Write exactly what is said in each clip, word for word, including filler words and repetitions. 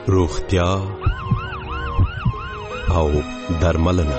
روغتیا او درملنه.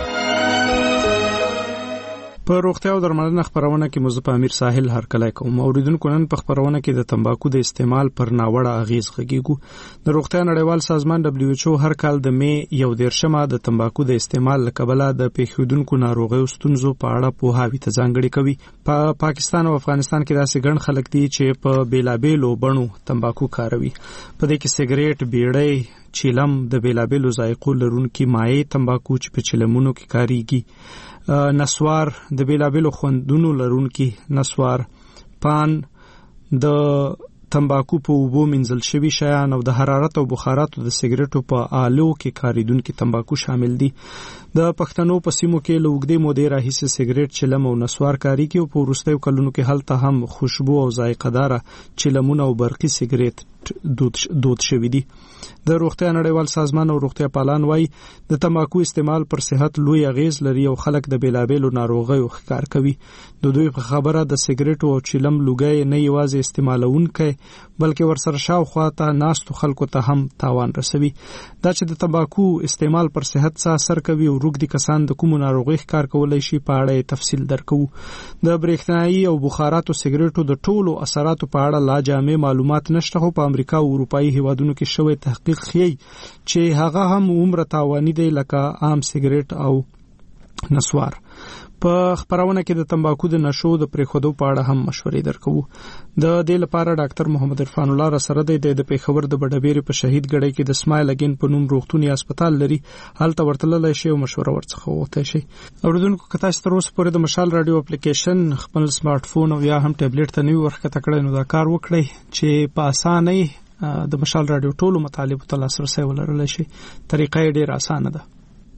په روغتیا او درملنه خبرونه کې مزه امیر ساحل هرکلی کوم. اوریدونکو نن په خبرونه کې د تمباکو د استعمال پر ناوړه اغیز غږیږو. د روغتیا نړیوال سازمان دبليو ایچ او هر کال د می یو دیرشمه د تمباکو د استعمال لکبله د پیښیدونکو ناروغیو ستونزو په اړه پوهاوی ته ځانګړي کوي. په پا پاکستان او افغانستان کې داسې ګڼ خلک دي چې په بیلابېلو بڼو تمباکو کاروي. په دې کې سیګریټ، بیړۍ، چیلم، د بیلابېلو ذایقو لرونکي مایع تمباکو چې په چلمونو کې کاریږي، نسوار، د بیلابېلو خوندونو لرونکي نسوار، پان، د تمباکو په اوبو منځل شوي شیان او د حرارت او بخاراتو د سیګریټو په آلو کې کاریدونکي تمباکو شامل دي. د پښتنو په سیمو کې له اوږدې مودې راهیسې سیګریټ، چلم او نسوار کاریږي او په وروستیو کلونو کې هلته هم خوشبو او ذایقه داره چلمونه او برقي سیګریټ دود دود شوي دي. د روغتیا نړیوال سازمان او روغتیا پالان وایي د تمباکو استعمال پر صحت لوی اغیز لري او خلک د بیلابېلو ناروغیو ښکار کوي. د دوی په خبره د سیګریټو او چلم لوګي نه یوازې استعمالونکي بلکې ورسره شاوخوا ته ناستو خلکو ته هم تاوان رسوي. دا چې د تمباکو استعمال پر صحت څه اثر کوي او روږدي کسان د کومو ناروغي ښکار کولای شي په اړه تفصیل درکو. د برېښنایي او بخاراتو سیګریټو د ټولو اثراتو په اړه لا جامع معلومات نشته، خو په امریکا او اروپایي هیوادونو کې شوی تحقیق ښیي چې هغه هم عمر تاواني دی لکه عام سیګریټ او نسوار. په خبرونه کې د تمباکو د نشو د پریښودو په اړه هم مشورې درکو. د دې لپاره ډاکټر محمد عرفان الله را سره دی د پیښور د بډبېری په شهید ګړی کې د سمایل اگین په نوم روغتوني هسپتال لري. هلته ورتللی شي او مشوره ورڅخه وغوښتای شي. اوریدونکو که تاسو تر اوسه پورې د مشال رادیو اپلیکیشن خپل سمارټ فون او یا هم ټابلیټ ته نوی ورښکته کړئ نو دا کار وکړئ چې په اسانۍ د مشال رادیو ټولو مطالبو ته لاسرسی ولرلی شي. طریقه یې ډېره اسانه ده.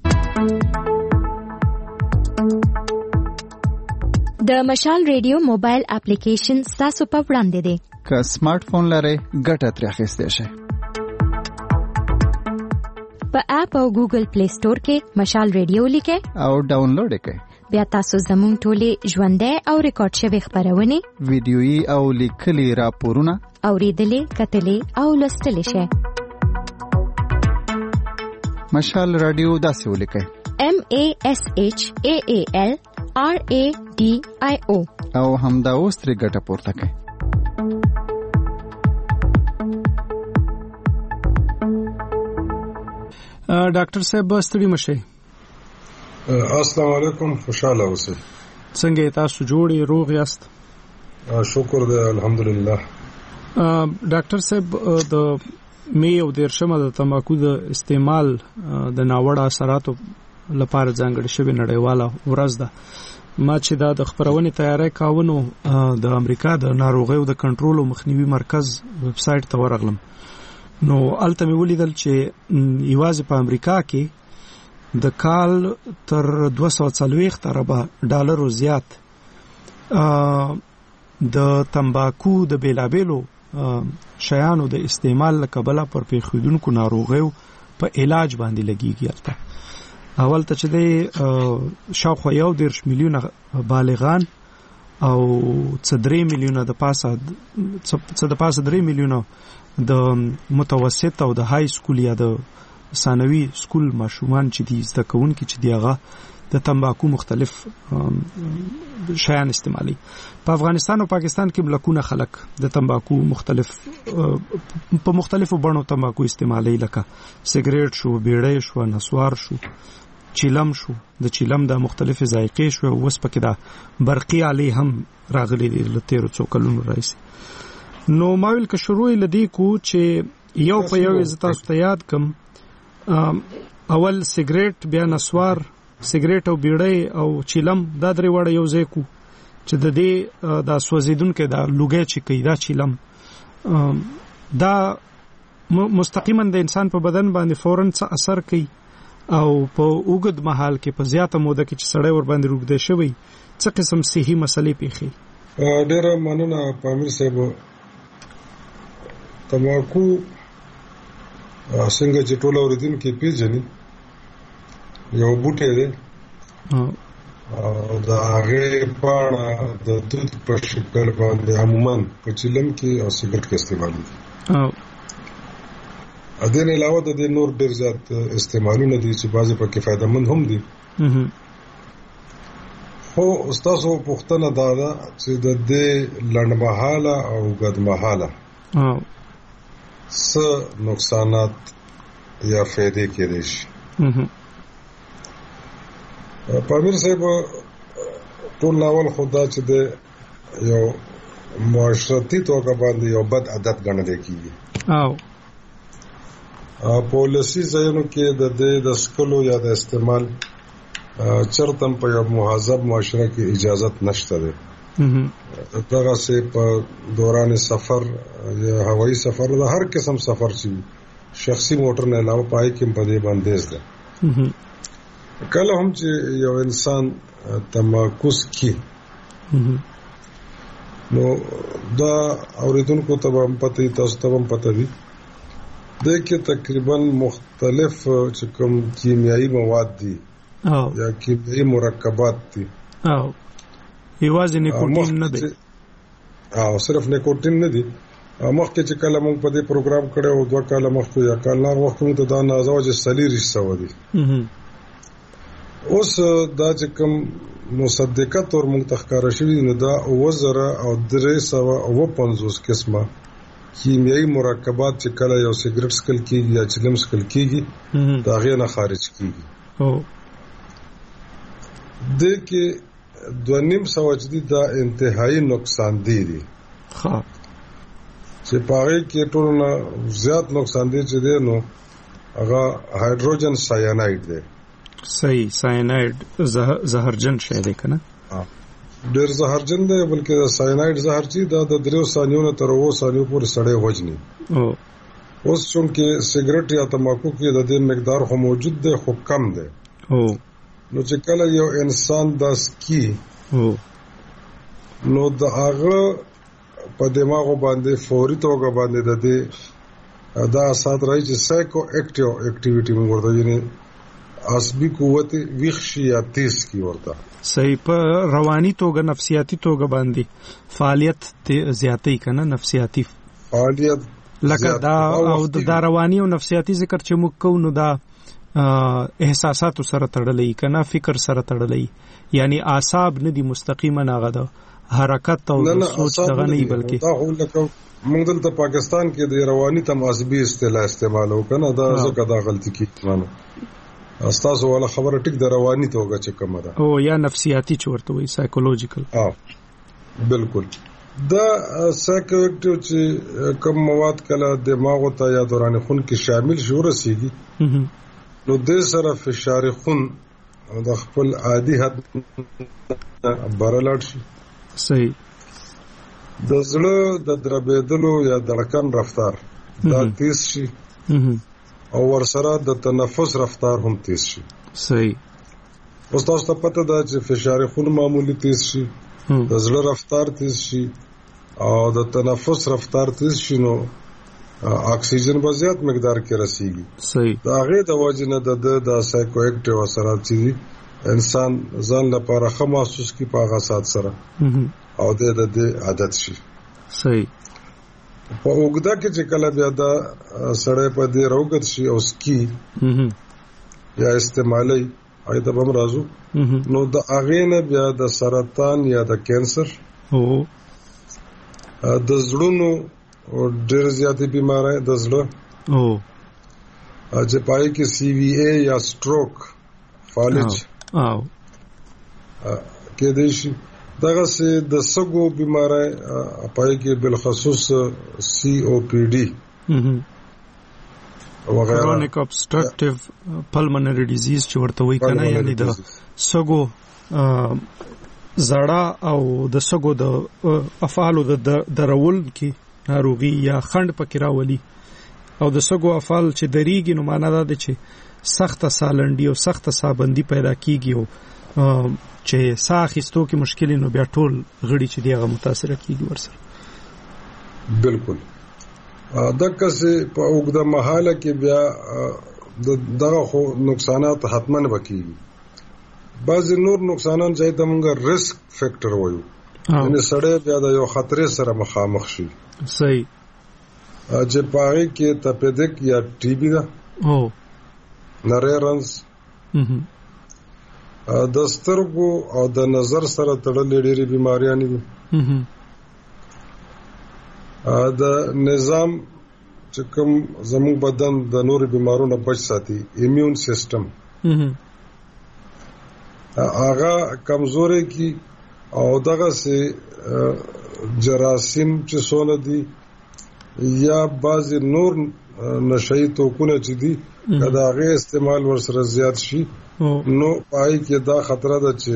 د مشال ریډیو موبایل اپلیکیشن تاسو په وړاندې دی. که سمارټ فون لرئ ګټه ترې اخیستی شئ. په اپ او ګوګل پلی سٹور کې مشال ریډیو لیکئ او ډاونلوډ یې کړئ. بیا تاسو زموږ ټولې ژوندۍ او ریکارډ شوې خبرونه، ویډیويي او لیکلي راپورونه اوریدلې، کتلې او لوستلې شئ. مشال رادیو داسې ولیکئ: M A S H A A L R A D I O او همدا اوس ترې ګټه پورته کړئ. ډاکټر صاحب ستړي مشئ. السلام علیکم، خوشاله اوسئ. څنګه تاسو جوړ روغ یاست؟ شکر دی الحمدلله. ډاکټر صاحب د می او دیرشمه د تمباکو د استعمال د ناوړه اثراتو لپاره ځانګړې شوې نړیواله ورځ ده. ما چې دا د خبرونې تیاری کاوه نو د امریکا د ناروغیو د کنټرول او مخنیوي مرکز ویب سایټ ته ورغلم نو هلته مې ولیدل چې یوازې په امریکا کې د کال تر دوه سوه څلوېښت اربه ډالرو زیات د تمباکو د بیلابېلو شیانو د استعمال لکبله پر پیښیدونکو ناروغیو په علاج باندې لګیږي. هلته اول ته چې دی شاوخوا یو دېرش میلیونه بالغان او څه درې میلیونه د پاسه څه د پاسه درې میلیونه د متوسط او د های سکول یا د ثانوي سکول ماشومان چې دي زده کوونکي چې دي هغه د تمباکو مختلف شیان استعمالي. په افغانستان او پاکستان کې ملکونه خلک د تمباکو مختلف په مختلفو بڼو تمباکو استعمالي، لکه سیګریټ شو، بیړۍ شو، نسوار شو، چیلم شو، د چیلم د مختلف ذایقې شو، اوس پکې دا برقي آلې هم راغلي دي له تیرو څو کلونو راهیسې. نو ما ویل که شروع یې له دې کو چې یو په یو یې زه تاسو ته یاد کړم. اول سیګریټ، بیا نسوار، سیګریټ او بیړۍ او چیلم، دا درې واړه یو ځای کو چې د دې دا سوځیدونکي دا لوګی چې کوي دا چیلم دا مستقیما د انسان په بدن باندې فوراً څه اثر کوي او په اوږد مهال کې په زیاته موده کې چې سړی ور باندې روږدی شوی څه قسم صحي مسلې پیښي. ډېره مننه پامیر صاحب. تمباکو څنګه چې ټول اوریدونکي پیژني یو بوټی دی او د هغې پاڼه د دود په شکل باندې عموما په چیلم کې او سیګرټ کې استعمالېږي. اذن علاوه د نور ډیر زیات استعمالونه دي چې بعضی پکې فائدہ مند هم دي. خو استاسو پوښتنه دا ده چې د دې لنډمحاله او اوږدمحاله څه نقصانات یا فائدې کېدای شي. پامیر صاحب ټول ناول خدا چې د یو معاشرتي توګه باندې یو بد عادت ګڼل کېږي او پالیسي ځایونو کې د دې د سکلو یا د استعمال چرتم په یو مهذب معاشره کې اجازت نشته ده. دغه سه په دوران سفر یا هوایي سفر د هر قسم سفر چې شخصي موټر نه علاوه پای کې په دې باندې ده. کله هم چې یو انسان تمرکز کی نو دا اوریدونکو ته هم پته تاسو ته هم پته دي دغه تقریبا مختلف چې کوم کیمیاوي مواد دي او یا کیمیاوي مرکبات دي او یوازې نیکوټین نه دي او صرف نیکوټین نه دي. مخکې چې کله موږ په دې پروګرام کړو دوه کاله مخکې یا کال نه وخت موږ ته دا نازوج سلیری سو دي. اوس دا چې کوم مصدقه تور موږ تخکار شوی نه دا وزره او درې سو او پنځوس قسمه کیمیاوي مرکبات چې کله یو سیګریټ سکل کیږي یا چلم سکل کیږي دا غي نه خارج کیږي. او د کې دوه نیم سو جدي دا انتهایی نقصان دي دي ها چې پاره کې ټول نه زیات نقصان دي چې دی نو هغه هایدروجن سایناید دی. صحیح سایناید زهرجن شی دی کنه ډېر زهرجن دی بلکې سایناید زهر چې دا د دریو ثانیو نه تر اوو ثانیو پورې سړی وژني. او اوس چونکه سیګریټ یا تمباکو کې د دې مقدار خو موجود دی خو کم دی. او نو چې کله یو انسان دا سکی او نو د هغه په دماغ باندې فوري توګه باندې د دې دا اثر راځي چې سایکو اکټیو اکټیویټي موږ ورته یعنی عصبي قوت ویښشي یا تیز کی ورته صحیح په رواني توګه نفسیاتي توګه باندې فعالیت زیاتې کنه نفسیاتي فعالیت لکه دا او د رواني او نفسیاتي ذکر چې موږ کوو نو دا احساسات سره تړلې کنه فکر سره تړلې یعنی اعصاب نه دي مستقیما هغه د حرکت او سوچ دغه نه بلکې دا لکه موږ دلته پاکستان کې د رواني تماسبي اصطلاح استعمال وکنه دا ځکه دا غلطي کیږي استاسو ولا خبره ټیک د رواني توګه چې کومه ده او یا نفسیاتي چورته وي سایکولوژیکل. اه بالکل دا سایکوټیو چې کوم مواد کله دماغ ته یا دوران خون کې شامل شو رسیږي نو د سره فشار خون د خپل عادي حد برلاړ شي. صحیح د زړه د دربېدلو یا دړکن رفتار دا تیز شي او ورسره د تنفس رفتار هم تیز شي. صحیح اوس تاسو ته پته ده چې فشار خون معمولی تیز شي د زړه رفتار تیز شي او د تنفس رفتار تیز شي نو اکسیجن په زیات مقدار کې رسیږي. صحیح دا غي د وجنه د د سایکوټیو اثرات چې انسان ځان لپاره ښه محسوس کی په غاسات سره او د د عادت شي. صحیح په وګدا کې چې کله بیا دا سړی په دې روغت شي او سکی یا استعمالي اې د بم رازو نو د اغه نه بیا د سرطان یا د کینسر او د زړونو او ډېر زیاتې بیماری د زړه او چې پای کې سی وی اے یا سټروک فالج او کې د شي دغه سه د سګو بیماری پای کې بل خصوص سی او پی ډی وغیرہ chronic obstructive pulmonary disease چې ورته وایي کنه یعنی د سګو زړه او د سګو د افعالو د درول کې ناروغي یا خند پکې راولي او د سګو افعال چې دریږي نو معنا دا ده چې سخت سالندي او سخت سابندي پیدا کیږي او چې ساخستو کې مشکل نو بیا ټول غړي چې دیغه متاثر کیږي ورسره. بالکل دغه څه په وګړه محاله کې بیا دغه خو نقصانات حتمن وکړي. بعض نور نقصانات ځای ته موږ ریسک فیکٹر وایو یعنی سړی بیا د یو خطر سره مخامخ شي. صحیح چې پاره کې تپیدک یا ټي بي ده او نری رنز د سترګو او د نظر سره تړلې ډېری بیماریاں دي د نظام چې کوم زموږ بدن د نور بیمارونو بچ ساتي ایمیون سیستم هغه کمزوري کی او دغه سي جراثیم چې سونه دي یا بعض نور نشئی توکونه چې دي دا هغه استعمال ورسره زیات شي نو پای کې دا خطر ده چې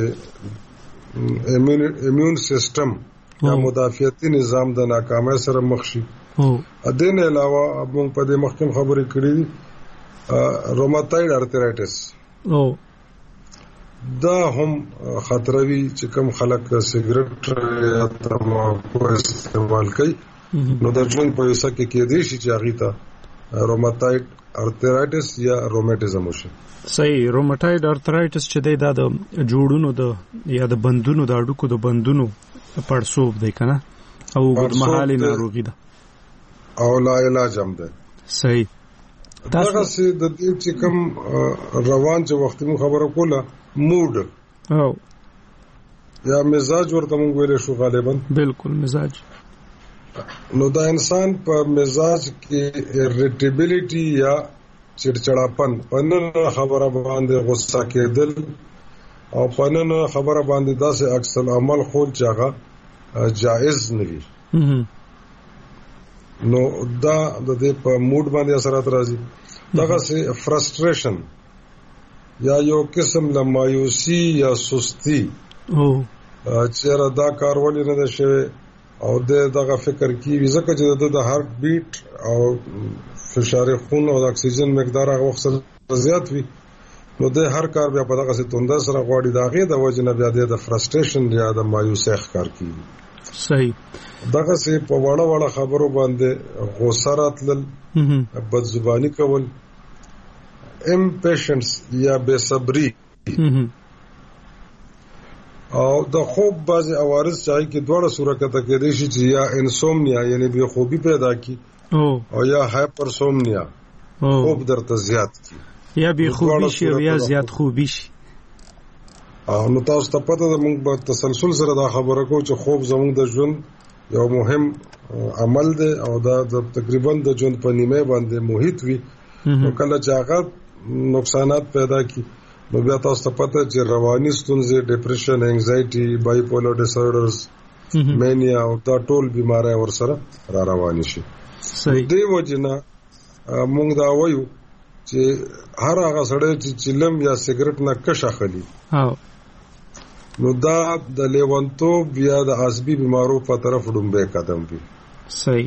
ایمیون سیستم یا مدافعتي نظام د ناکامۍ سره مخ شي. ا دې نه علاوه موږ په دې مخکې خبرې کړې دي روماتویډ ارترایټس او دا هم خطروي چې کوم خلک سیګریټ یا تمباکو استعمال کوي نو د ژوند په وسه کې کې دي چې هغه ته روماتویډ ارترایټس یا روماتیزم وشي. صحیح. روماتویډ ارترایټس چې دی دا د جوړونو د یا د بندونو د اډوکو د بندونو پړسوب دی کنه او اوږدمهالي ناروغي ده او لا علاج هم ده. صحیح. دغه سي د دې چې کوم روان چې وخت مو خبره کوله موډ او یا مزاج ورته مونږ ویل شو غالبا. بالکل مزاج. نو دا انسان په مزاج کې ارټیبিলিټي یا چړچړاپن پنن خبره باندې غصه کېدل او پنن خبره باندې داسې اکثر عمل خول چاغه جائز نه وي نو دا د دې په موډ باندې اثرات راځي. دغه سي فرستریشن یا یو قسم له مایوسی یا سستی او چیرې دا کار ولې نه شوی او دغه فکر کی ځکه چې د هارت بیټ او فشار خون او د اکسیجن مقدار هغه وخت زیات وي نو د هر کار بیا په دغه ستوند سره غواړي داغه د وجه نه بیا د فرستریشن یا د مایوسی ښکار کیږي. صحیح. دغه سي په وړه وړه خبرو باندې غوسه راتلل بد زبانی کول امپیشنس یا بے صبری او د خوب بعض عوارض چاہی کې دوړه صورت کې دي چې یا انسومنیا یعنی بے خوبی پیدا کی او یا هایپرسومنیا خوب درته زیات کی یا بے خوبی شي یا زیات خوبی شي. او نو تاسو ته پته ده موږ په تسلسل سره دا خبره کوو چې خوب زموږ د ژوند یو مهم عمل دی او دا تقریبا د ژوند په نیمه باندې محیط وي نو کله چې هغه نقصانات پیدا کی نو بیا تاسو ته پته چې رواني ستونزې ډیپریشن انگزایټي بایپولر ډیسارډرز مانیا او دا ټول بیماری ورسره را رواني شي. صحیح. دی وجنه موږ دا وایو چې هر هغه سړی چې چلم یا سیګریټ نه کښ اخلي او نو دا د لیوانتوب یا د عصبي بیمارو په طرف ډومبه قدم دی. صحیح.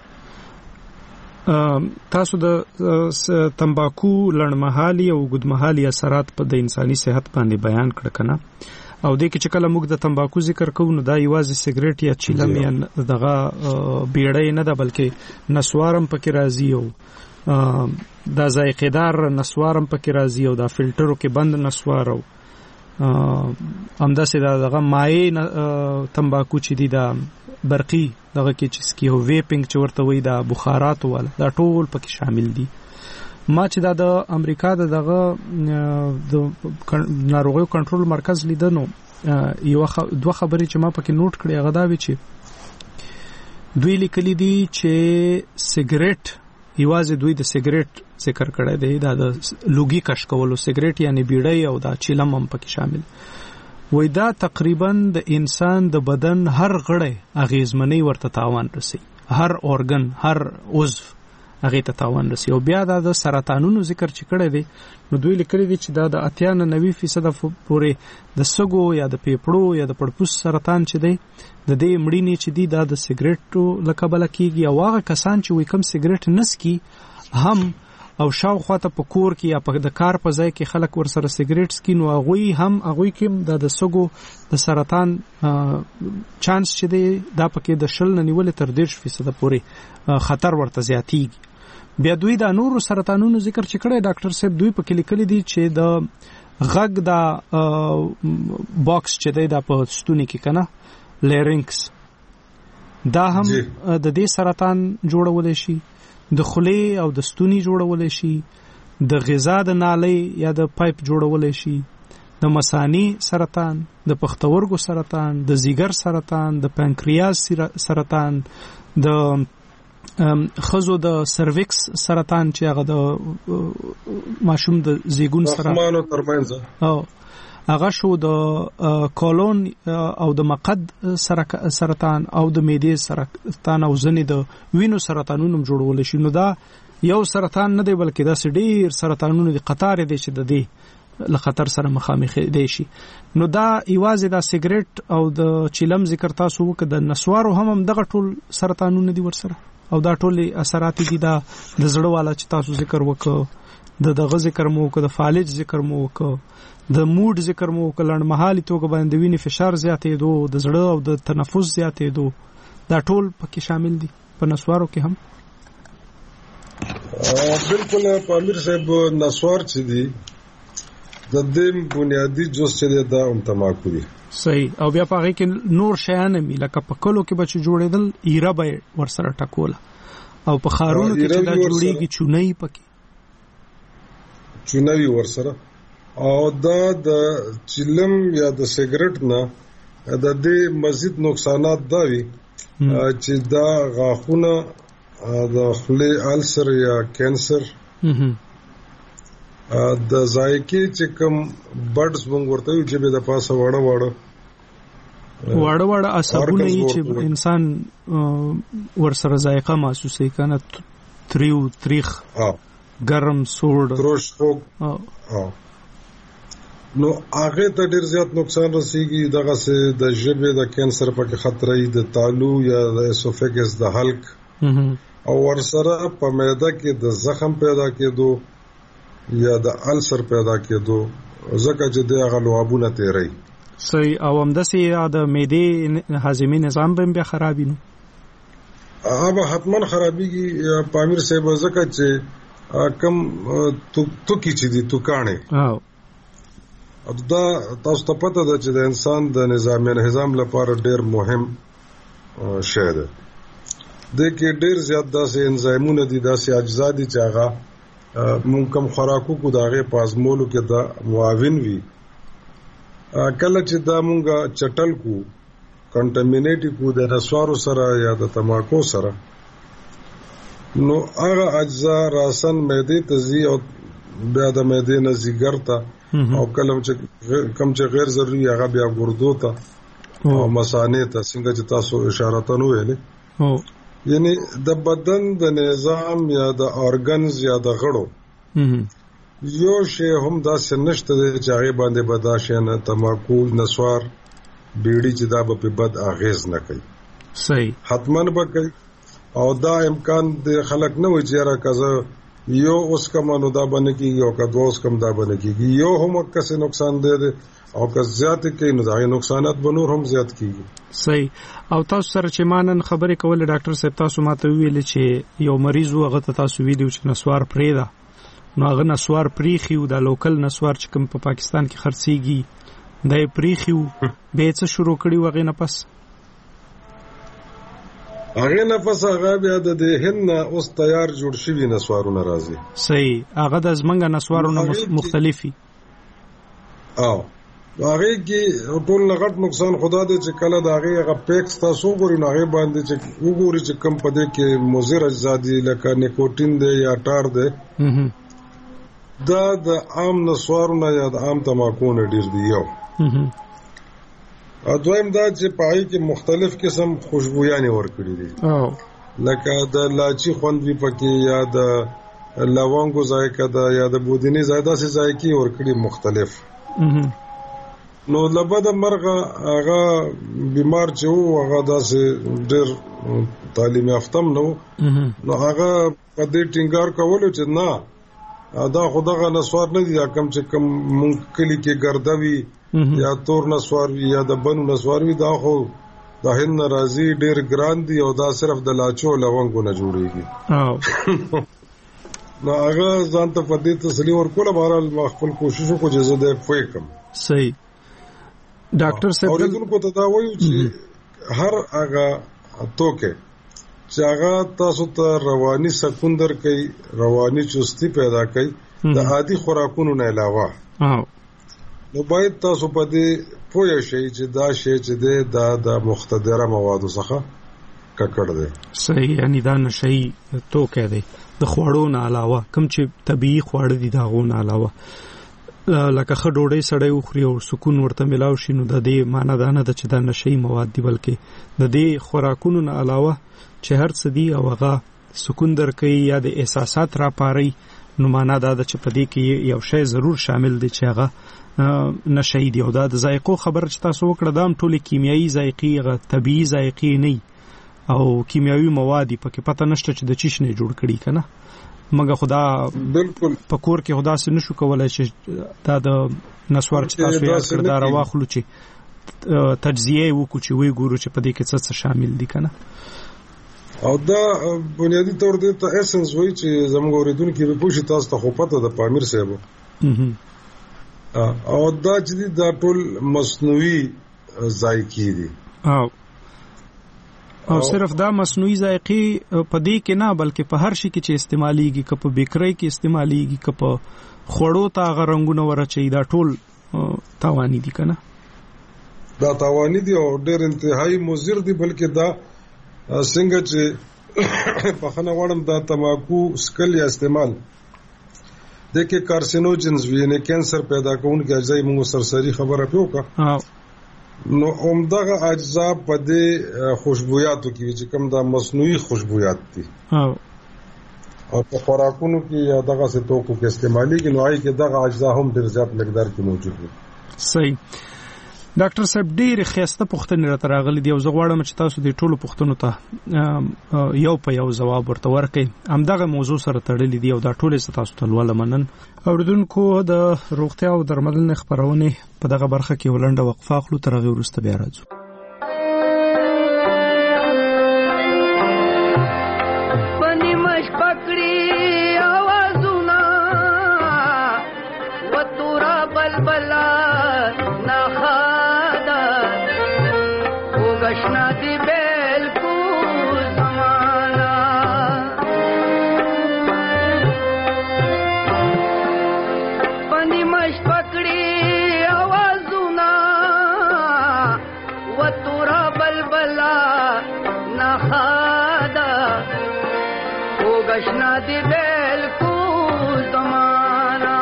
تاسو د تمباکو لړمحالي او اوږدمهالي اثرات په د انساني صحت باندې بیان کړ کنه او د کې چې کله موږ د تمباکو ذکر کوو نو دا یوازې سیګریټ یا چیلم یا دغه بیړۍ نه ده بلکې نسوارم پکې راځي او دا ذایقه‌دار نسوارم پکې راځي او دا فلټرو کې بند نسوار او همداسې دا دغه مایع تمباکو چې دی دا برقي دغه کې چې سکی او ویپینګ چې ورته وي دا بخارات والا دا ټول پکې شامل دي. ما چې دا د امریکا د دغه د ناروغیو کنټرول مرکز لیدنو یو دوه خبرې چې ما پکې نوٹ کړې هغه دا وی چې دوی لیکلي دي چې سیګریټ یوازې دوی د سیګریټ ذکر کړی دی دا د لوګي کش کولو سیګریټ یعنی بیړۍ او دا چیلم هم پکې شامل وای دا تقریبا د انسان د بدن هر غړی اغیزمنۍ ورته تاوان رسي هر اورګن هر عضو هغه ته تاوان رسي او بیا دا د سرطانونو ذکر چې کړی دی نو دوی لیکلي دي چې دا د اتیا نه نوي فیصد پورې د سګو یا د پیپړو یا د پړپوس سرطان چې دی د دې مړینې چې دی دا د سیګریټو لکبل کیږي او هغه کسان چې وي کم سیګریټ نسکي هم او شاوخوا ته په کور کې یا په د کار په ځای کې خلک ورسره سیګریټ سکي نو هغوی هم هغوی کې د سګو د سرطان چانس چې دی دا پکې د شل نه نیولې تر دېرش فیصد پورې خطر ورته زیاتیږي. بیا دوی دا نورو سرطانونو ذکر چې کړی ډاکټر صاحب دوی پکې لیکلي دي چې د غږ دا باکس چې دی دا په ستوني کې کنه لیرینکس دا هم د دې سرطان جوړول شي، د خولې او د ستوني جوړول شي، د غذا د نالۍ یا د پایپ جوړول شي، د مثانې سرطان، د پښتورګو سرطان، د ځیګر سرطان، د پانکریاس سرطان، د خزو د سرویکس سرطان چې هغه د ماشوم د زیګون سرطان او هغه شو د کولون او د مقد سرطان او د معدې سرطان او ځنې د وینو سرطانونو جوړول شي. نو دا یو سرطان نه دی بلکې دا ډېر سرطانونه دي، قطار دي چې د دې له خطر سره مخامخ دي شي. نو دا یوازې دا سیګریټ او د چیلم ذکر تاسو وکړه، د نسوارو هم هم دغه ټول سرطانونه دي ورسره او دا ټول اثرات دي. دا د زړه والا چې تاسو ذکر وکړه، د دغه ذکر مو وکړه، د فالج ذکر مو وکړه، د موډ ذکر مو وکړه، لنډمهالي توګه باندې وینې فشار زیاتېدو، د زړه او د تنفس زیاتېدو، دا ټول پکې شامل دي په نسوارو کې هم. بالکل پامیر صاحب، نسوار چې دي د دې بنیادی جز چې دا هم تماکو دي. صحیح. او بیا په هغه کې نور شیان مې لکه په کلو کې بچ جوړېدل، ایره به ورسره ټکوله، او په خارونو کې چې دا جوړېږي چونۍ پکې چونۍ ورسره، او دا د چلم یا د سیګریټ نه د دې مزید نقصانات دا وي چې دا غاښونه د خولې السر یا کینسر، د ذایقې چې کوم بډز مونږ ورته وي چې به د پاسه وړه وړه وړه وړه عصبونه یې چې انسان ورسره ذایقه محسوسوي، کنه تریو، تریخ، ګرم، سوړ، تروش، خوږ، نو هغه ته ډیر زیات نقصان رسیږي. دغه سه د ژبې د کینسر پکې خطر ای، د تالو یا د اسوفیګس د حلق، او ورسره په معده کې د زخم پیدا کېدو یا د السر پیدا کېدو، ځکه چې د هغه لوابونه تیری. صحیح. او همداسې د معدې هاضمي نظام به بیا خرابي نو هغه حتما خرابيږي پامیر صاحب، ځکه چې کم توکي چې دي توکانه او دا تاسو ته پته ده چې د انسان د نظام انهضام لپاره ډیر مهم شی ده. د کې ډیر زیات داسې انزایمونه دي، داسې اجزا دي چې هغه مونږ کوم خوراکو کو داغه پازمولو کې دا معاون وي. کله چې دا مونږه چټل کو، کنټامینیټ کو د نسوارو سره یا د تماکو سره، نو هغه اجزا راسن معدې ته ځي او بیا د معدې نه ځیګر ته، او کله چې کم چې غیر ضروري هغه بیا ګردو ته او مثانې ته، څنګه چې تاسو اشاره تنو ویلې، یعنی د بدن د نظام یا د ارګنز یا د غړو یو شی هم دا سنشت دی چې هغه باندې بداشنه تماکو، نسوار، بیړی چې دا په بد اغیز نه کوي. صحیح. حتماً به کوي، او دا امکان د خلک نه وي چې را کزه یو اوس کم نو دا باندې کیږي او کدو اوس کم دا باندې کیږي، یو هم کس نقصان دی دی او که زیات کوي نو دا نقصانات به نور هم زیات کیږي. صحیح. او تاسو سره چې مانن خبرې کول ډاکټر صاحب، تاسو ماته ویل چې یو مریض وغه ته تاسو ویډیو چې نسوار پرې ده، نو هغه نسوار پریخي او د لوکل نسوار چې کوم په پاکستان کې خرڅيږي دا پریخي به څه شروع کړي وغه نه پس هغه نه پس هغه بیا د هند اوس تیار جوړ شوی نسوارونه راځي. صحیح. هغه د زمنګ نسوارونه مختلفي او هغه کې ټول لغت نقصان خدا دې چې کله دا هغه هغه پیکس تاسو ګورئ نو هغه باندې چې وګورئ چې کم پدې کې مضر اجزا دي لکه نیکوټین دی یا ټار دی، دا د عام نسوارونه یا د عام تماکو نه ډیر دی. یو دویم دا چې پای کې مختلف قسم خوشبويانې ورکړي دي، لکه د لاچی خوند وی پکې یا د لونګو ذایقه ده یا د بودینی زیاده سي ذایقي ورکړي مختلف. نو لبد مرغه هغه بیمار چې وو هغه داسې ډېر تعلیم یافتم نو نو هغه په دې ټینګار کولو چې نه دا خدغه نسوار نه دي، کم چې کم مونږ کلی کې ګردوي یا تور نسوار وي یا د بنو نسوار وي، دا خو د هند ناراضي ډېر ګران دي او دا صرف د لاچو لونګو نه جوړيږي. نو هغه ځان ته په دې تسلی ورکوله، بهرحال ما خپل کوشش وکړ چې زه دې پوه کړم. صحیح. ډاکټر صاحب اوریدونکو ته دا وایو چې هر هغه توکه چې هغه تاسو ته رواني سکون در کوي، رواني چستی پیدا کوي د عادي خوراکونو نه علاوه. نو باید تاسو په دې پوه شئ چې دا شی چې دا د مختدره موادو څخه ککړ دی. صحیح، یعنی دا نشئی توکه دی د خوړو نه علاوه، کوم چې طبيعي خواړه دي دا غو نه علاوه، لکه خه ډوډۍ سړی وخوري او سکون ورته ملاو شي، نو د دې معنی دا نه ده چې دا نشئی مواد دي، بلکې د دې خوراکونو نه علاوه چې هر څه دي او هغه سکون درکوي یا د احساسات را پاري، نو معنا دا ده چې په دې کې یو شی ضرور شامل دی چې هغه نشئی دی. او دا د ذایقو خبر چې تاسو وکړه دا هم ټولې کیمیاوي ذایقې، هغه طبيعي ذایقې نه او کیمیاوي مواد پکې پته نشته چې د چیش نه جوړ کړي کنه. مګه خدا بالکل په کور کې خدا سره نشو کولای چې دا د نسوار چې تاسو یې کړ دا راواخلو چې تجزیه وکړو چې وی ګورو چې په دې کې څه شامل دي کنه. او دا بنیادی طور دې ته اسنس وای چې زموږ اوریدونکو به پوښتنه تاسو ته خو پته د پامیر صاحب او دا چې دا ټول مصنوعي ذایقې دي. او او صرف دا مصنوعي ذایقې په دې کې نه بلکې په هر شي کې چې استعماليږي، که په بیکری کې استعماليږي، که په خوړو ته غرنګونه ورچي، دا ټول تاواني دي کنه. دا تاواني دي او ډېر انتهایی مضر دي، بلکې دا څنګه چې په خنه وړم دا تماکو سکل یا استعمال د کې کارسینوجنز وی نه کینسر پیدا کوونکي اجزا موږ سرسری خبره پیوکا. نو عمدغه اجزا په دې خوشبویاتو کې چې کوم دا مصنوعي خوشبویات دي او په خوراکونو کې یا دغه څه توکو کې استعمالي کې نوعي کې دغه اجزا هم ډېر زیات مقدار کې موجود دي. صحیح. ډاکټر صاحب ډېر خسته پوښتنې راته راغلي دي او زه غواړم چې تاسو دې ټولو پوښتنو ته یو په یو ځواب ورته ورکړئ. همدغه موضوع سره تړلې دي او دا ټولې تاسو ته ولمنن. اوریدونکو د روغتیا او درملنې خبرونه په دغه برخه کې ولنډه وقفه اخلو، تر هغه وروسته بیا راځو. پنی مش پکړی आवाजونه و تورا بلبلا نخادا وګشنا دی بالکل زمانہ پنی مش پکړی आवाजونه و تورا بلبلا نخادا وګشنا دی بالکل زمانہ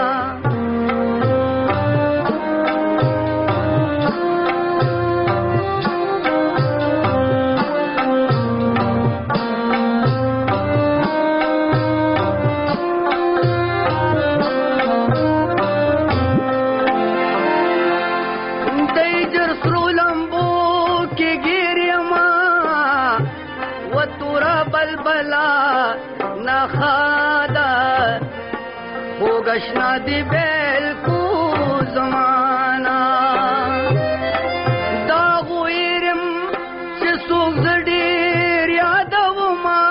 نخادا وګشنا دی بالکل زمانہ دا غویرم چې څوک زډیر یادوما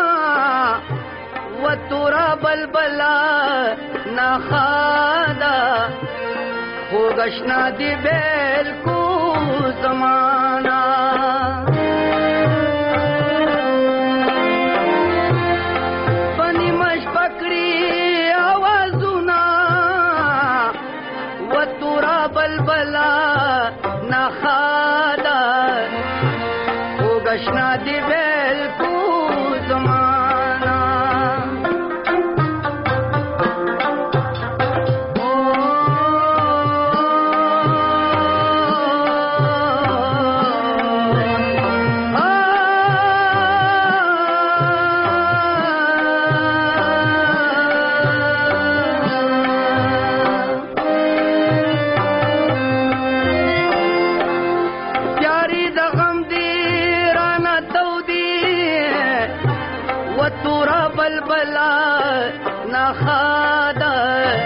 و تورا بلبلا نخادا وګشنا دی بالکل زمانہ بلبلا نخادا وګشنا دی بالکل زمانہ نخادا